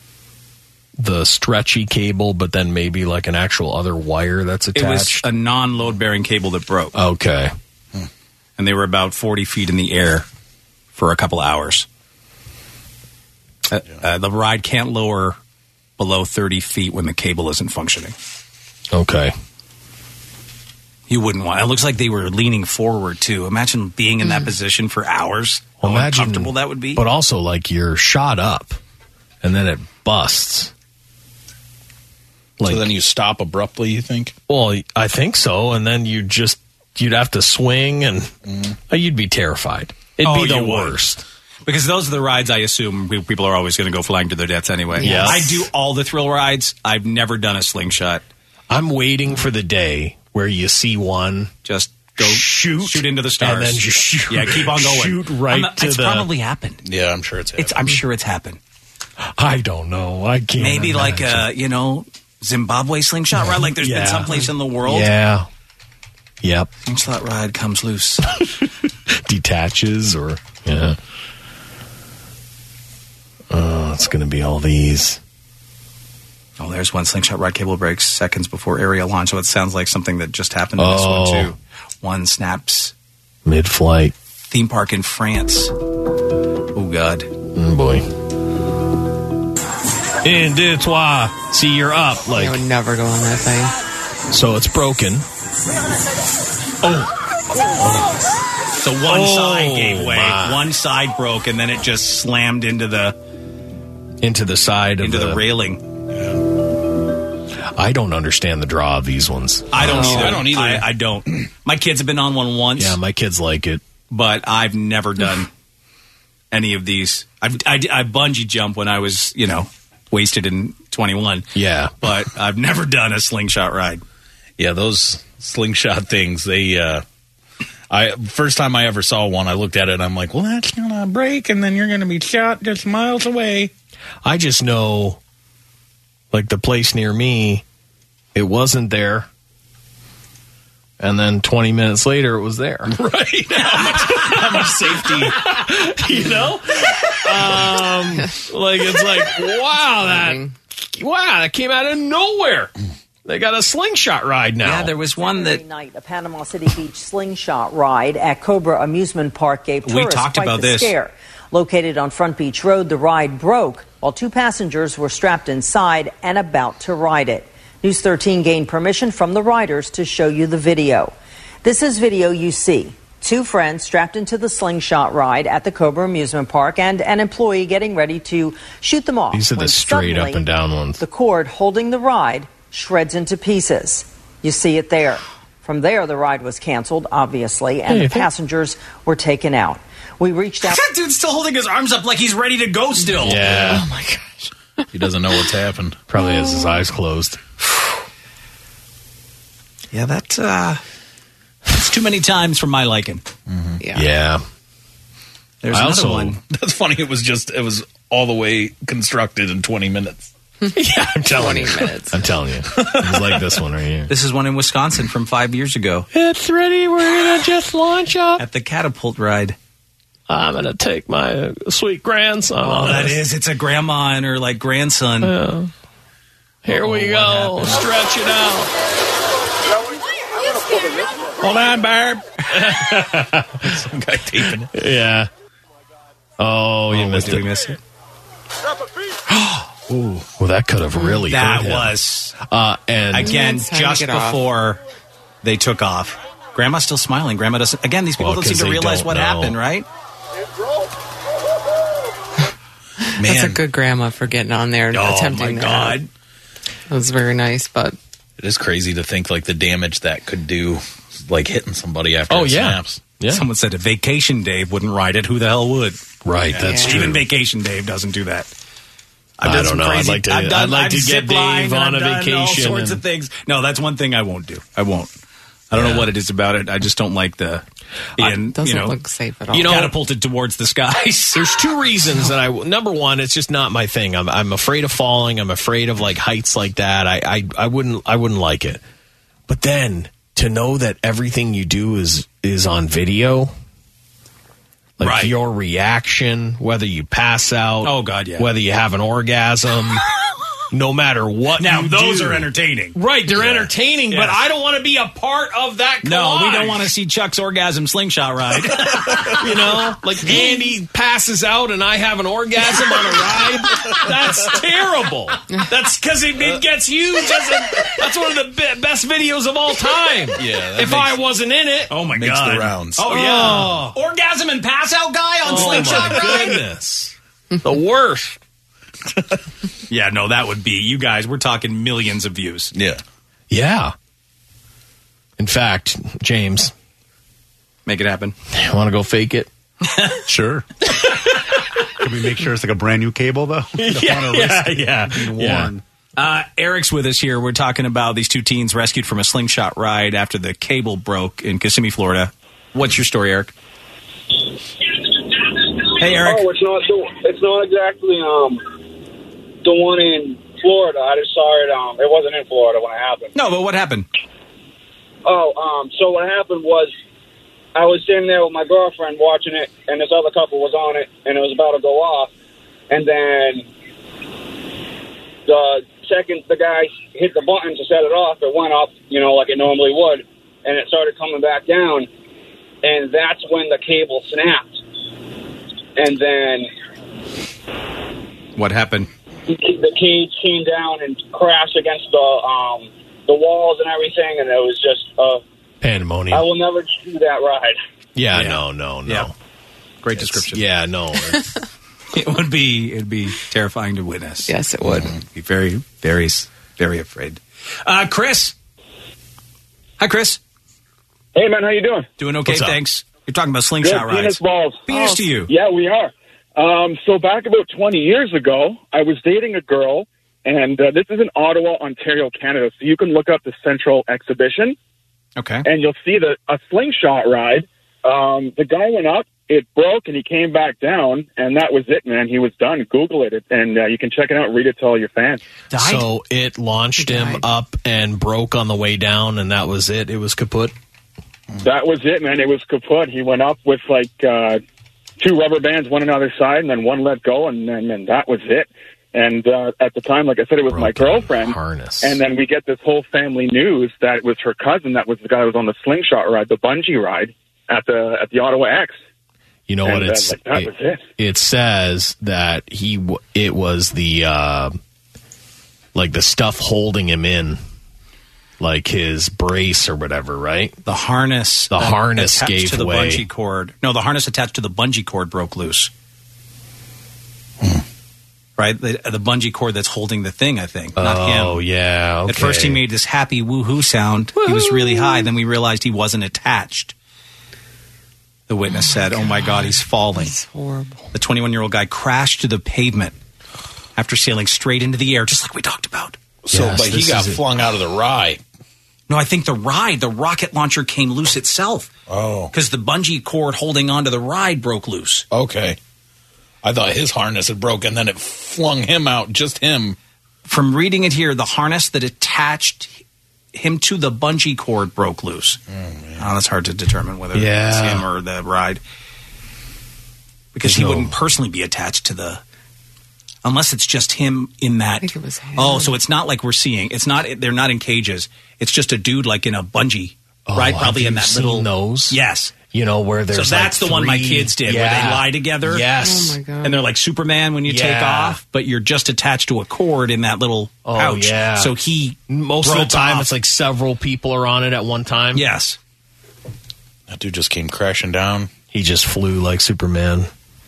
the stretchy cable, but then maybe like an actual other wire that's attached. It was a non-load-bearing cable that broke. Okay. And they were about 40 feet in the air for a couple hours. The ride can't lower below 30 feet when the cable isn't functioning. Okay. You wouldn't want. It looks like they were leaning forward too. Imagine being in that position for hours. Well, How imagine, uncomfortable that would be. But also, like you're shot up, and then it busts. So then you stop abruptly, you think? Well, I think so, and then you'd have to swing, and you'd be terrified. It'd be the worst. Because those are the rides I assume people are always going to go flying to their deaths anyway. Yes. I do all the thrill rides. I've never done a slingshot. I'm waiting for the day where you see one just go shoot into the stars, and then just shoot. Yeah, keep on going. Shoot right to it's the. probably happened. Yeah, I'm sure it's happened. I'm sure it's happened. I don't know. I can't. Maybe imagine. like Zimbabwe slingshot ride. Like there's been some place in the world. Yeah. Yep. Slingshot ride comes loose, detaches, or yeah. Oh, it's going to be all these. Oh, there's one. Slingshot ride cable breaks seconds before area launch. So it sounds like something that just happened in this one, too. One snaps. Mid-flight. Theme park in France. Oh, God. Oh, boy. And it's why. See, you're up. I would never go on that thing. So it's broken. So one side gave way. One side broke, and then it just slammed into the side of the railing. I don't understand the draw of these ones. I don't either. I don't either. I don't. My kids have been on one once. Yeah, my kids like it. But I've never done any of these. I bungee jump when I was, wasted in 21. Yeah. But I've never done a slingshot ride. Yeah, those slingshot things, first time I ever saw one, I looked at it and I'm like, well, that's going to break and then you're going to be shot just miles away. I just know, like the place near me, it wasn't there. And then 20 minutes later, it was there. Right. How much safety, Like, it's like, wow, that came out of nowhere. They got a slingshot ride now. Yeah, there was one that night, a Panama City Beach slingshot ride at Cobra Amusement Park gave tourists quite the scare. Located on Front Beach Road, the ride broke while two passengers were strapped inside and about to ride it. News 13 gained permission from the riders to show you the video. This is video you see. Two friends strapped into the slingshot ride at the Cobra Amusement Park and an employee getting ready to shoot them off. These are the straight up and down ones. The cord holding the ride shreds into pieces. You see it there. From there, the ride was canceled, obviously, and the passengers were taken out. We reached out. That dude's still holding his arms up like he's ready to go still. Yeah. Oh, my gosh. He doesn't know what's happened. Probably has his eyes closed. Yeah, that's too many times for my liking. Mm-hmm. Yeah. There's another one. That's funny. It was all the way constructed in 20 minutes. Yeah, I'm telling you. 20 minutes. I'm telling you. It's like this one right here. This is one in Wisconsin from 5 years ago. It's ready. We're going to just launch up. At the catapult ride. I'm going to take my sweet grandson on that this. is. It's a grandma and her, grandson. Here we go. Stretch it out. Hold on, Barb. Some guy taping it. Yeah. Oh, you missed it. Did we miss it? Ooh. Well, that could have really hurt him. Was. And again, just before they took off. Grandma's still smiling. Grandma doesn't. Again, these people don't seem to realize what happened, right? Man. That's a good grandma for getting on there and attempting that. Oh, my God. That was very nice, but... It is crazy to think, the damage that could do, hitting somebody after it snaps. Yeah. Someone said if Vacation Dave wouldn't ride it, who the hell would? Right, that's true. Even Vacation Dave doesn't do that. I don't know. I'd like to get Dave on a vacation. All sorts of things. No, that's one thing I won't do. I won't. I don't know what it is about it. I just don't like doesn't look safe at all. Catapulted towards the skies. There's two reasons that number one, it's just not my thing. I'm afraid of falling. I'm afraid of heights like that. I wouldn't like it. But then to know that everything you do is on video, your reaction, whether you pass out, oh God, yeah, whether you have an orgasm. No matter what now, you those do. are entertaining. Right, they're entertaining, but I don't want to be a part of that collage. No, we don't want to see Chuck's orgasm slingshot ride. Andy passes out and I have an orgasm on a ride. That's terrible. That's because it gets huge. That's one of the best videos of all time. Yeah. If I wasn't in it. Oh, my makes God. the rounds. Oh, yeah. Orgasm and pass out guy on slingshot ride? Oh, my goodness. The worst. Yeah, no, that would be, you guys, we're talking millions of views. Yeah. Yeah. In fact, James. Make it happen. You want to go fake it? Sure. Can we make sure it's a brand new cable, though? Yeah. Being worn. Eric's with us here. We're talking about these two teens rescued from a slingshot ride after the cable broke in Kissimmee, Florida. What's your story, Eric? Hey, Eric. Oh, it's not exactly the one in Florida. I just saw it. It wasn't in Florida when it happened. No, but what happened? So what happened was I was sitting there with my girlfriend watching it, and this other couple was on it, and it was about to go off. And then the second the guy hit the button to set it off, it went up, like it normally would, and it started coming back down. And that's when the cable snapped. And then... What happened? The cage came down and crashed against the walls and everything, and it was just... pandemonium. I will never do that ride. Yeah. No. Yeah. Great description. Yeah, no. It'd be terrifying to witness. Yes, it would. Be very, very, very afraid. Chris. Hi, Chris. Hey, man, how you doing? Doing okay, thanks. You're talking about slingshot rides. Penis balls. Penis to you. Yeah, we are. So back about 20 years ago, I was dating a girl, and this is in Ottawa, Ontario, Canada. So you can look up the Central Exhibition. Okay. And you'll see a slingshot ride. The guy went up, it broke, and he came back down, and that was it, man. He was done. Google it, and you can check it out and read it to all your fans. So it launched him up and broke on the way down, and that was it? It was kaput? That was it, man. It was kaput. He went up with, like, 2 rubber bands, one on either side, and then one let go, and that was it. And at the time, like I said, it was my girlfriend. Harness. And then we get this whole family news that it was her cousin that was the guy who was on the slingshot ride, the bungee ride, at the Ottawa X. You know what that was it. It says that it was the like the stuff holding him in, like his brace or whatever, right? The harness. The harness gave to the way. bungee cord. No, the harness attached to the bungee cord broke loose. Right? The bungee cord that's holding the thing, I think. Not him. Oh, yeah. Okay. At first he made this happy woohoo sound. Woo-hoo! He was really high. Then we realized he wasn't attached. The witness said, oh my God, he's falling. That's horrible. The 21-year-old guy crashed to the pavement after sailing straight into the air, just like we talked about. So, but he got flung out of the ride. No, I think the rocket launcher came loose itself. Oh. Because the bungee cord holding onto the ride broke loose. Okay. I thought his harness had broken, then it flung him out, just him. From reading it here, the harness that attached him to the bungee cord broke loose. Oh, that's hard to determine whether it's him or the ride. Because he wouldn't personally be attached to the... Unless it's just him in that... I think it was him. Oh, so it's not like we're seeing. It's not. They're not in cages. It's just a dude like in a bungee, right? Probably in that little... those? Yes. You know, where there's So that's like the one my kids did, where they lie together. Yes. Oh, my God. And they're like Superman when you take off, but you're just attached to a cord in that little pouch. Yeah. So he most of the broke time, off. it's like several people are on it at one time. Yes. That dude just came crashing down. He just flew like Superman.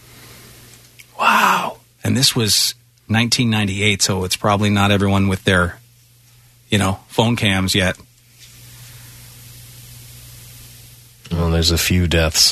Wow. And this was 1998, so it's probably not everyone with their, phone cams yet. Well, there's a few deaths.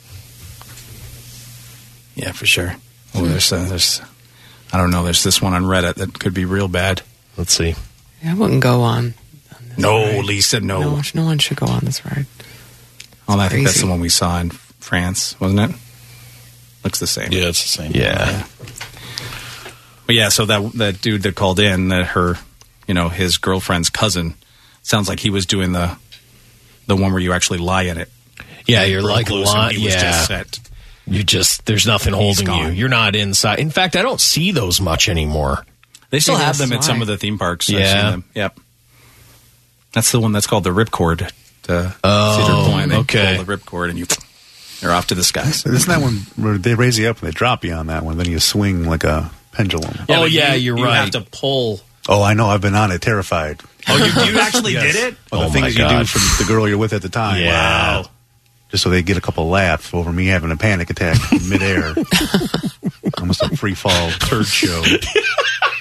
Yeah, for sure. Well, there's I don't know, there's this one on Reddit that could be real bad. Let's see. Yeah, I wouldn't go on this ride. Lisa, no. No one should go on this ride. Oh, I think that's the one we saw in France, wasn't it? Looks the same. Yeah, it's the same. Yeah. But yeah, so that dude that called in, that her, his girlfriend's cousin, sounds like he was doing the one where you actually lie in it. Yeah, you're like lying. He was just set. There's nothing holding you. You're not inside. In fact, I don't see those much anymore. They still have them at some of the theme parks. Yeah. I've seen them. Yep. That's the one that's called the Ripcord. Cedar Point. They pull the Ripcord and you're off to the skies. Isn't that one where they raise you up and they drop you on that one? Then you swing like a pendulum. Yeah, you're right. You have to pull. Oh, I know. I've been on it, terrified. Oh, you actually did it? Well, the things you do for the girl you're with at the time. Yeah. Wow. Just so they get a couple laughs over me having a panic attack in midair. Almost a free fall turd show.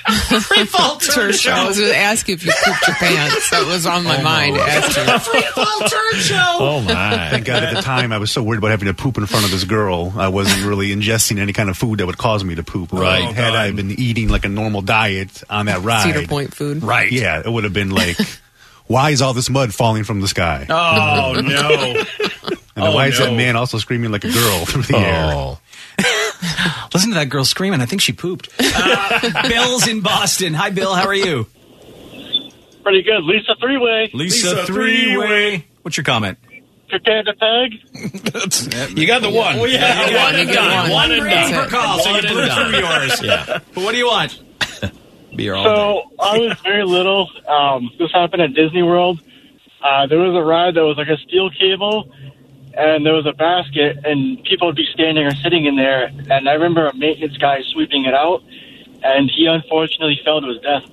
Free fall turn show. I was going to ask you if you pooped your pants. That was on my mind. To ask you. Free fall turn show. Oh, my. Thank God at the time I was so worried about having to poop in front of this girl, I wasn't really ingesting any kind of food that would cause me to poop. Right. Had I been eating like a normal diet on that ride. Cedar Point food. Right. Yeah, it would have been like, why is all this mud falling from the sky? Oh, no. And why is that man also screaming like a girl through the air? Listen to that girl screaming. I think she pooped. Bill's in Boston. Hi, Bill. How are you? Pretty good. Lisa Three-Way. Lisa Three-Way. What's your comment? Prepare to peg. You got the one. Oh, yeah. You got one and done. One and done. Per call, so you blew through yours. Yeah. But what do you want? Beer all So I was very little. This happened at Disney World. There was a ride that was like a steel cable, and there was a basket, and people would be standing or sitting in there. And I remember a maintenance guy sweeping it out, and he unfortunately fell to his death.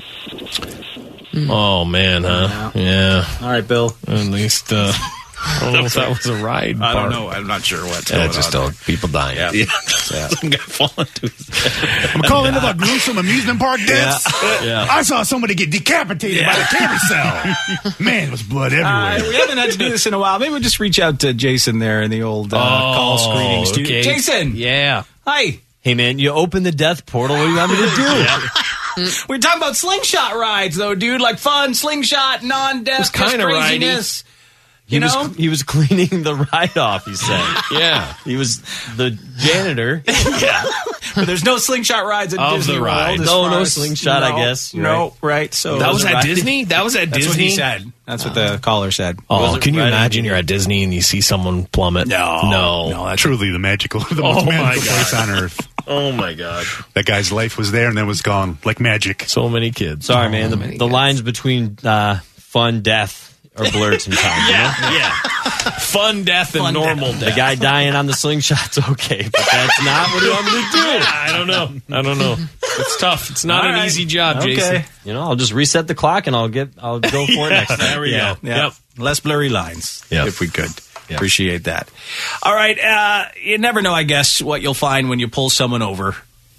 Oh, man, huh? Yeah. All right, Bill. At least, I don't know if that was a ride. I don't know. I'm not sure what's Yeah, going just on. people dying. Yeah. Some guy falling to his death. I'm calling it a gruesome amusement park deaths. Yeah. I saw somebody get decapitated by the carousel. Man, there was blood everywhere. We haven't had to do this in a while. Maybe we'll just reach out to Jason there in the old call screening studio. okay. Jason! Yeah. Hi! Hey, man, you opened the death portal. What do you want me to do? We're talking about slingshot rides, though, dude. Like fun, slingshot, non-death, It's kinda craziness. He was cleaning the ride off, he said. Yeah. He was the janitor. Yeah. But there's no slingshot rides at Of Disney the World. ride. as No far as- slingshot, I guess. You're No, right. So That was at right. Disney? That was at That's Disney? what he said. That's what the caller said. Oh, Was it can you right imagine you're at Disney and you see someone plummet? No. That's truly the most Oh, my magical God. place on earth. Oh, my God. That guy's life was there and then was gone like magic. So many kids. Sorry, man. The lines between fun, death are blurred sometimes. Yeah. Fun death and normal death. The guy dying on the slingshot's okay, but that's not what you want me to do. I don't know. It's tough. It's not All an right. easy job, Okay. Jason. I'll just reset the clock and I'll go for it next time. There we go. Yep. Less blurry lines, Yep. if we could. Appreciate that. All right. You never know, I guess, what you'll find when you pull someone over.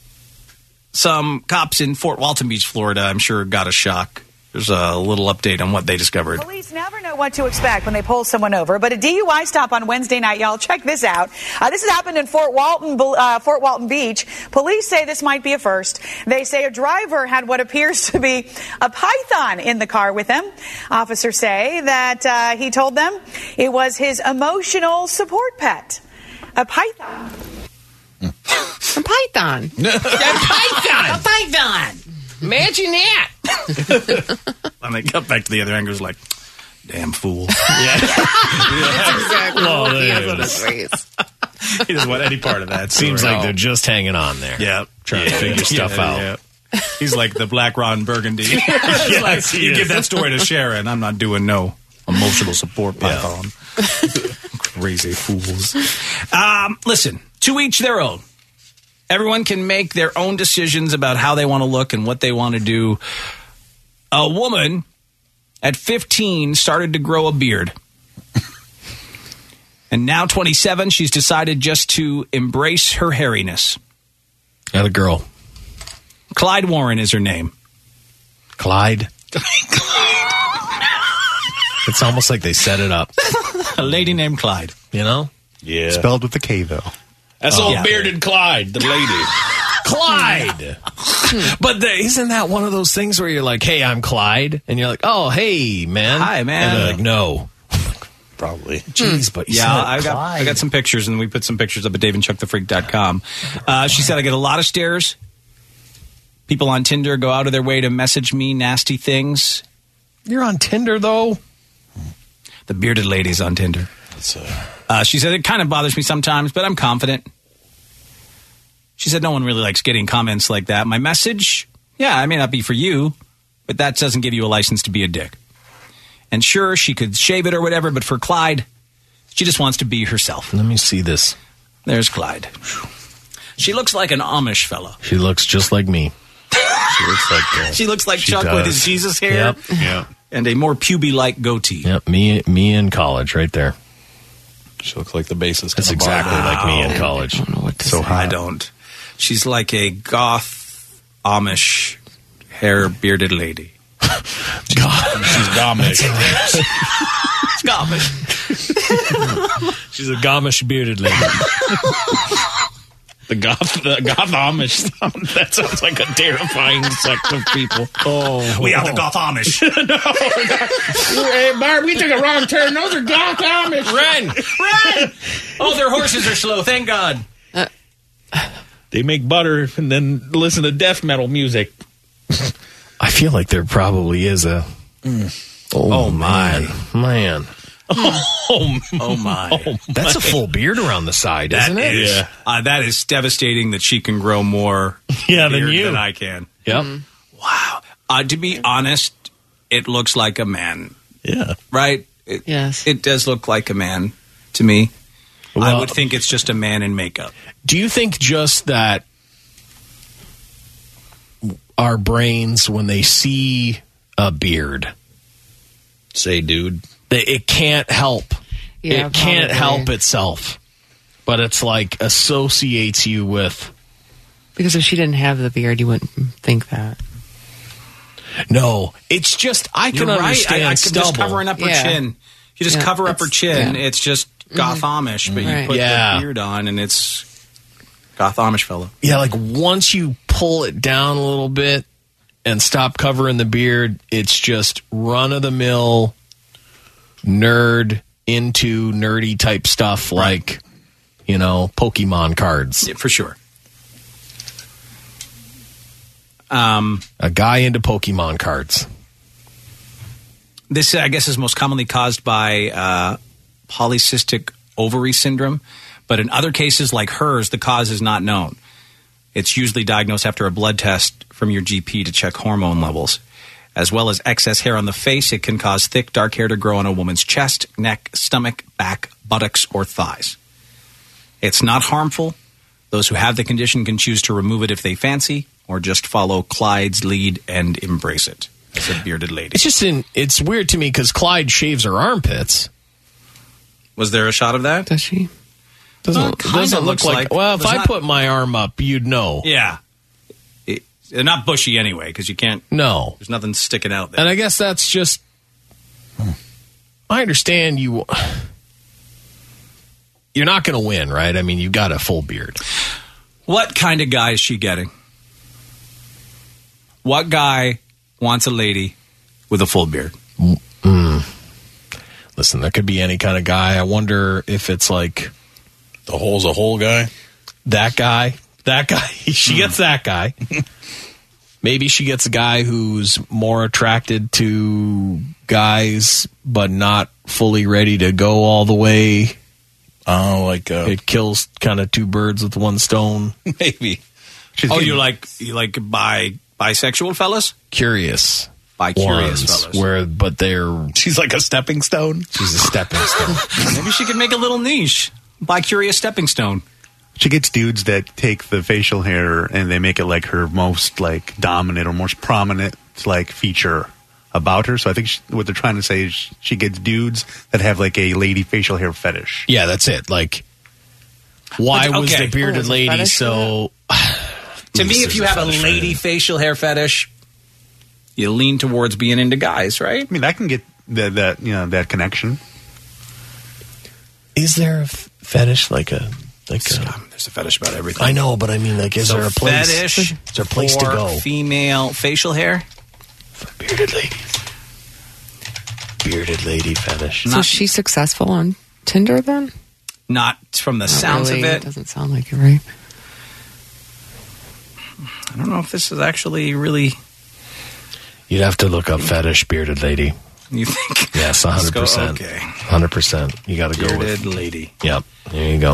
Some cops in Fort Walton Beach, Florida, I'm sure got a shock. There's a little update on what they discovered. Police never know what to expect when they pull someone over, but a DUI stop on Wednesday night, y'all. Check this out. This has happened in Fort Walton Beach. Police say this might be a first. They say a driver had what appears to be a python in the car with him. Officers say that he told them it was his emotional support pet, a python. A python. A python! Imagine that. And they cut back to the other end, goes like, damn fool. That's exactly what he has on his face. He doesn't want any part of that. Seems story like at they're all. just hanging on there. Yeah. Trying to figure stuff out. Yeah. He's like the Black Ron Burgundy. Yes, he you is. give that story to Sharon. I'm not doing no emotional support python. Crazy fools. Listen, to each their own. Everyone can make their own decisions about how they want to look and what they want to do. A woman at 15 started to grow a beard. And now 27, she's decided just to embrace her hairiness. Got a girl. Clyde Warren is her name. Clyde. It's almost like they set it up. A lady named Clyde. You know? Yeah. Spelled with the K, though. That's old bearded Clyde, the lady. Clyde. But isn't that one of those things where you're like, hey, I'm Clyde? And you're like, oh, hey, man. Hi, man. And they're like, no. Probably. Jeez, but you Yeah, said I got some pictures, and we put some pictures up at daveandchuckthefreak.com. She said, I get a lot of stares. People on Tinder go out of their way to message me nasty things. You're on Tinder, though? The bearded lady's on Tinder. She said, it kind of bothers me sometimes, but I'm confident. She said, no one really likes getting comments like that. My message, yeah, it may not be for you, but that doesn't give you a license to be a dick. And sure, she could shave it or whatever, but for Clyde, she just wants to be herself. Let me see this. There's Clyde. She looks like an Amish fella. She looks just like me. She looks like She looks like She Chuck does. with his Jesus hair. Yep. And a more puby-like goatee. Yep, me in college right there. She looks like the bassist. That's exactly like me in college. I don't. She's like a goth Amish hair bearded lady. God, she's Gomish. It's Gomish. She's a Gomish bearded lady. The goth Amish. That sounds like a terrifying sect of people. Oh, we are the goth Amish. No, hey, Barb, we took a wrong turn. Those are goth Amish. Run! Oh, their horses are slow. Thank God. They make butter and then listen to death metal music. I feel like there probably is a. Oh my man. Oh my! That's a full beard around the side, isn't it? Yeah, that is devastating. That she can grow more than beard you. than I can. Yep. Wow. To be honest, it looks like a man. Yeah. Right. Yes. It does look like a man to me. Well, I would think it's just a man in makeup. Do you think just that our brains, when they see a beard, say, dude? It can't help. Yeah, it can't probably. help itself. But it's like associates you with. Because if she didn't have the beard, you wouldn't think that. No, it's just I can understand I stubble. just covering up her chin. You just cover up her chin. Yeah. It's just goth Amish, but you put the beard on, and it's goth Amish fellow. Yeah, like once you pull it down a little bit and stop covering the beard, it's just run of the mill. Nerd into nerdy type stuff like, Pokemon cards. Yeah, for sure. A guy into Pokemon cards. This, I guess, is most commonly caused by polycystic ovary syndrome. But in other cases like hers, the cause is not known. It's usually diagnosed after a blood test from your GP to check hormone levels. As well as excess hair on the face, it can cause thick, dark hair to grow on a woman's chest, neck, stomach, back, buttocks, or thighs. It's not harmful. Those who have the condition can choose to remove it if they fancy, or just follow Clyde's lead and embrace it. As a bearded lady. It's weird to me because Clyde shaves her armpits. Was there a shot of that? Does she? Doesn't look like. Well, if I put my arm up, you'd know. Yeah. They're not bushy anyway, because you can't. No. There's nothing sticking out there. And I guess that's just. I understand you. You're not going to win, right? I mean, you've got a full beard. What kind of guy is she getting? What guy wants a lady with a full beard? Listen, that could be any kind of guy. I wonder if it's like. The hole's a hole guy? That guy. She gets that guy. Maybe she gets a guy who's more attracted to guys, but not fully ready to go all the way. Oh, like it kills kind of two birds with one stone. Maybe. You like bisexual fellas? Curious. Bi-curious fellas. She's like a stepping stone. She's a stepping stone. Maybe she could make a little niche. Bi-curious stepping stone. She gets dudes that take the facial hair and they make it like her most like dominant or most prominent like feature about her. So I think what they're trying to say is she gets dudes that have like a lady facial hair fetish. Yeah, that's it. Like, why was the bearded lady so? To me, if you have a lady facial hair fetish, you lean towards being into guys, right? I mean, I can get that connection. Is there a fetish like a? There's a fetish about everything. I know, but I mean, like, is there a place? Fetish is there a place to go? Female facial hair for bearded ladies. Bearded lady fetish. So she's successful on Tinder then? Not from the sounds really. of it. It doesn't sound like it, right? I don't know if this is actually really. You'd have to look up fetish bearded lady. You think? Yes, 100%. Okay, 100%. You got to go with bearded lady. Yep. There you go.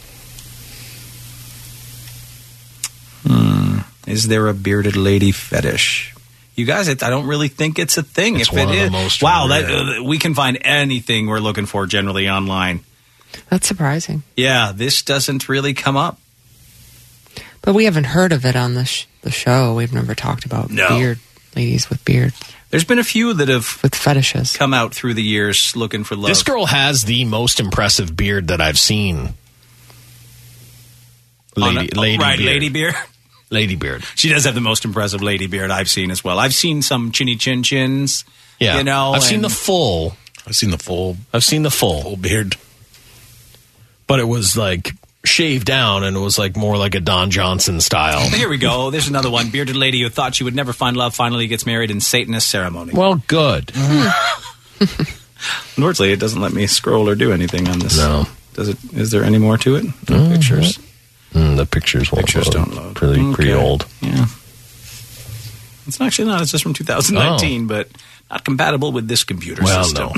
Is there a bearded lady fetish? You guys, I don't really think it's a thing. It's if one it of the is, most wow, rare. We can find anything we're looking for generally online. That's surprising. Yeah, this doesn't really come up. But we haven't heard of it on the show. We've never talked about beard ladies with beard. There's been a few that have with fetishes come out through the years looking for love. This girl has the most impressive beard that I've seen. Lady beard. Lady beard. Lady beard. She does have the most impressive lady beard I've seen as well. I've seen some chinny chin chins. Yeah. You know, I've seen the full. I've seen the full beard. But it was like shaved down, and it was like more like a Don Johnson style. Here we go. There's another one. Bearded lady who thought she would never find love finally gets married in Satanist ceremony. Well, good. Unfortunately, it doesn't let me scroll or do anything on this. No. Does it? Is there any more to it? No pictures. The pictures don't load. Pretty old. Yeah. It's actually not. It's just from 2019, but not compatible with this computer system.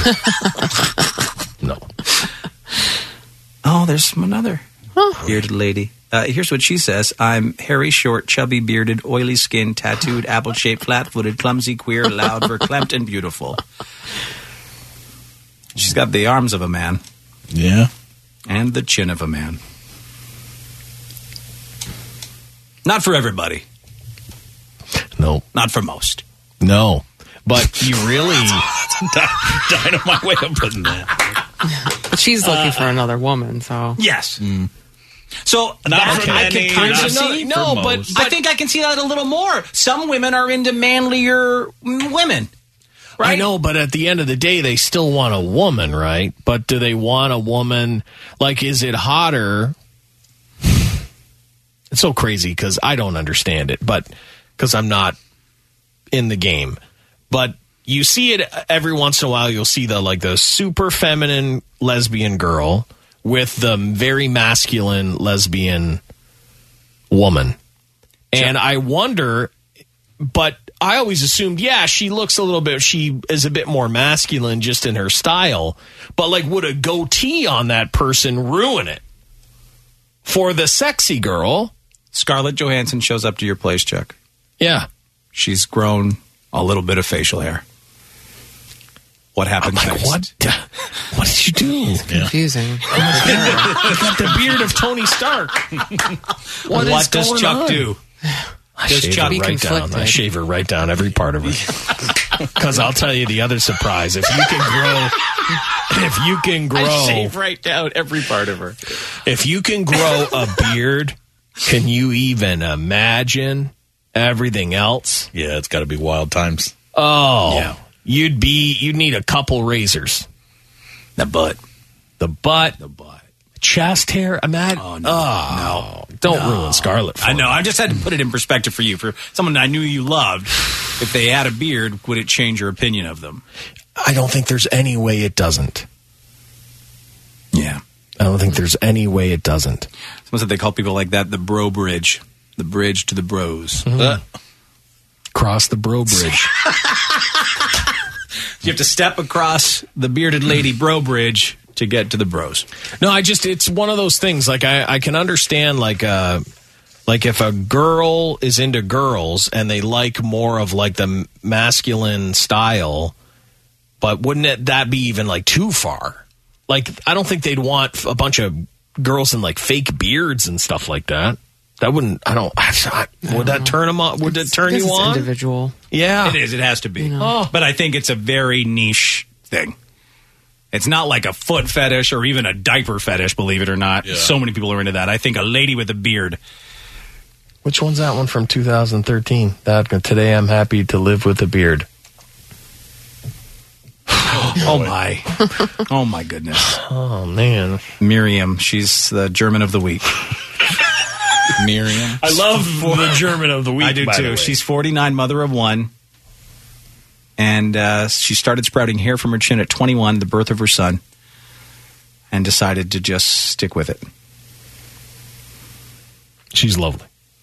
No. Oh, there's another bearded lady. Here's what she says. I'm hairy, short, chubby, bearded, oily skin, tattooed, apple-shaped, flat-footed, clumsy, queer, loud, verklempt, and beautiful. She's got the arms of a man. Yeah. And the chin of a man. Not for everybody. No. Not for most. No. But you really... Dynamite way of putting that. But she's looking for another woman, so... Yes. So Not for I many, can kind of not see. for No, but most. I think I can see that a little more. Some women are into manlier women. Right? I know, but at the end of the day, they still want a woman, right? But do they want a woman, like, is it hotter? It's so crazy because I don't understand it, but because I'm not in the game. But you see it every once in a while. You'll see the super feminine lesbian girl with the very masculine lesbian woman. And I wonder, but I always assumed, she looks she is a bit more masculine just in her style. But would a goatee on that person ruin it? For the sexy girl. Scarlett Johansson shows up to your place, Chuck. Yeah. She's grown a little bit of facial hair. What happened next? What did you do? It's confusing. You got the beard of Tony Stark. What does Chuck do? I shave her right down every part of her. Because I'll tell you the other surprise. If you can grow, I shave right down every part of her. If you can grow a beard, can you even imagine everything else? Yeah, it's got to be wild times. Oh, yeah. You'd need a couple razors. The butt. Chest hair. Imagine. Oh, no. Don't ruin Scarlett. I know. I just had to put it in perspective for you. For someone I knew you loved, if they had a beard, would it change your opinion of them? I don't think there's any way it doesn't. Yeah. I don't think there's any way it doesn't. Someone said they call people like that the bro bridge. The bridge to the bros. Mm-hmm. Cross the bro bridge. You have to step across the bearded lady bro bridge to get to the bros. No, it's one of those things. I can understand if a girl is into girls and they like more of the masculine style, but wouldn't that be even too far? I don't think they'd want a bunch of girls in fake beards and stuff like that. That wouldn't. Would that turn them on? Would it turn you on? Individual. Yeah, it is. It has to be. But I think it's a very niche thing. It's not like a foot fetish or even a diaper fetish, believe it or not. Yeah. So many people are into that. I think a lady with a beard. Which one's that one from 2013? Today I'm happy to live with a beard. Oh my. Oh my goodness. Oh man. Miriam. She's the German of the week. Miriam. I love the German of the week. I do too. She's 49, mother of one. And she started sprouting hair from her chin at 21, the birth of her son, and decided to just stick with it. She's lovely.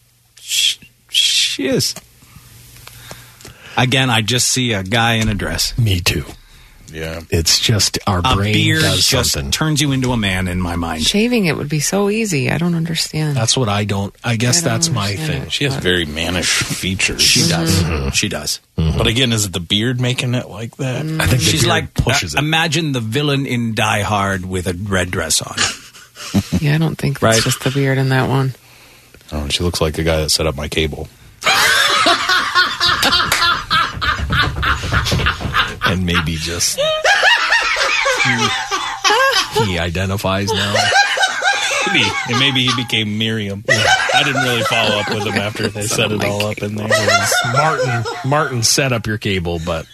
She is. Again, I just see a guy in a dress. Me too. Yeah. It's just our brain beard does just something. Turns you into a man in my mind. Shaving it would be so easy. I don't understand. That's what I guess that's my thing. She has very mannish features. She does. Mm-hmm. She does. Mm-hmm. But again, is it the beard making it like that? I think she's pushes it. Imagine the villain in Die Hard with a red dress on. Yeah, I don't think that's just the beard in that one. Oh, she looks like the guy that set up my cable. And maybe just he identifies now. Maybe he became Miriam. I didn't really follow up with them after they set it all up in there. Martin set up your cable, but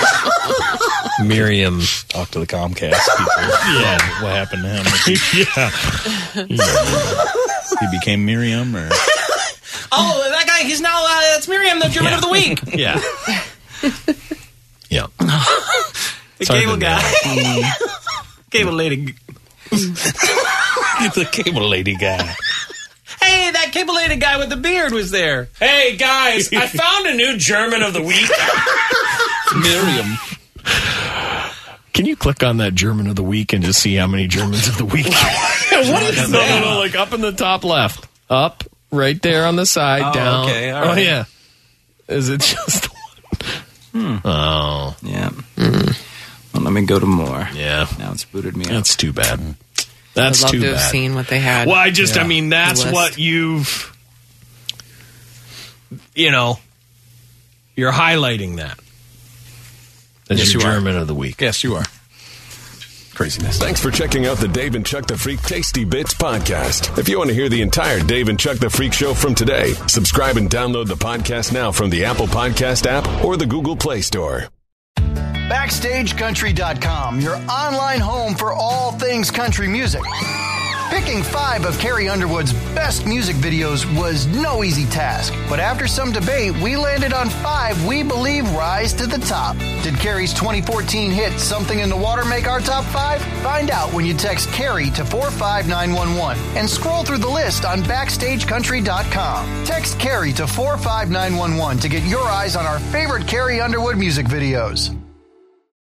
Miriam talked to the Comcast people. Yeah, what happened to him? He became Miriam, or oh, that guy. He's now it's Miriam, the German of the week. Yeah, yeah. The cable guy, cable lady. The cable lady guy. Hey, that cable lady guy with the beard was there. Hey, guys, I found a new German of the week. Miriam. Can you click on that German of the week and just see how many Germans of the week? What is that? No, like up in the top left. Up, right there on the side, down. Okay, all right. Oh, yeah. Is it just one? Oh. Yeah. Well, let me go to more. Yeah. Now it's booted me out. That's too bad. That's I'd love too to bad. have seen what they had. Well, I mean, that's what you're highlighting that. As Yes, your you are. German of the week. Yes, you are. Craziness. Thanks for checking out the Dave and Chuck the Freak Tasty Bits podcast. If you want to hear the entire Dave and Chuck the Freak show from today, subscribe and download the podcast now from the Apple Podcast app or the Google Play Store. BackstageCountry.com, your online home for all things country music. Picking 5 of Carrie Underwood's best music videos was no easy task, but after some debate, we landed on 5 we believe rise to the top. Did Carrie's 2014 hit Something in the Water make our top 5? Find out when you text Carrie to 45911 and scroll through the list on BackstageCountry.com. Text Carrie to 45911 to get your eyes on our favorite Carrie Underwood music videos.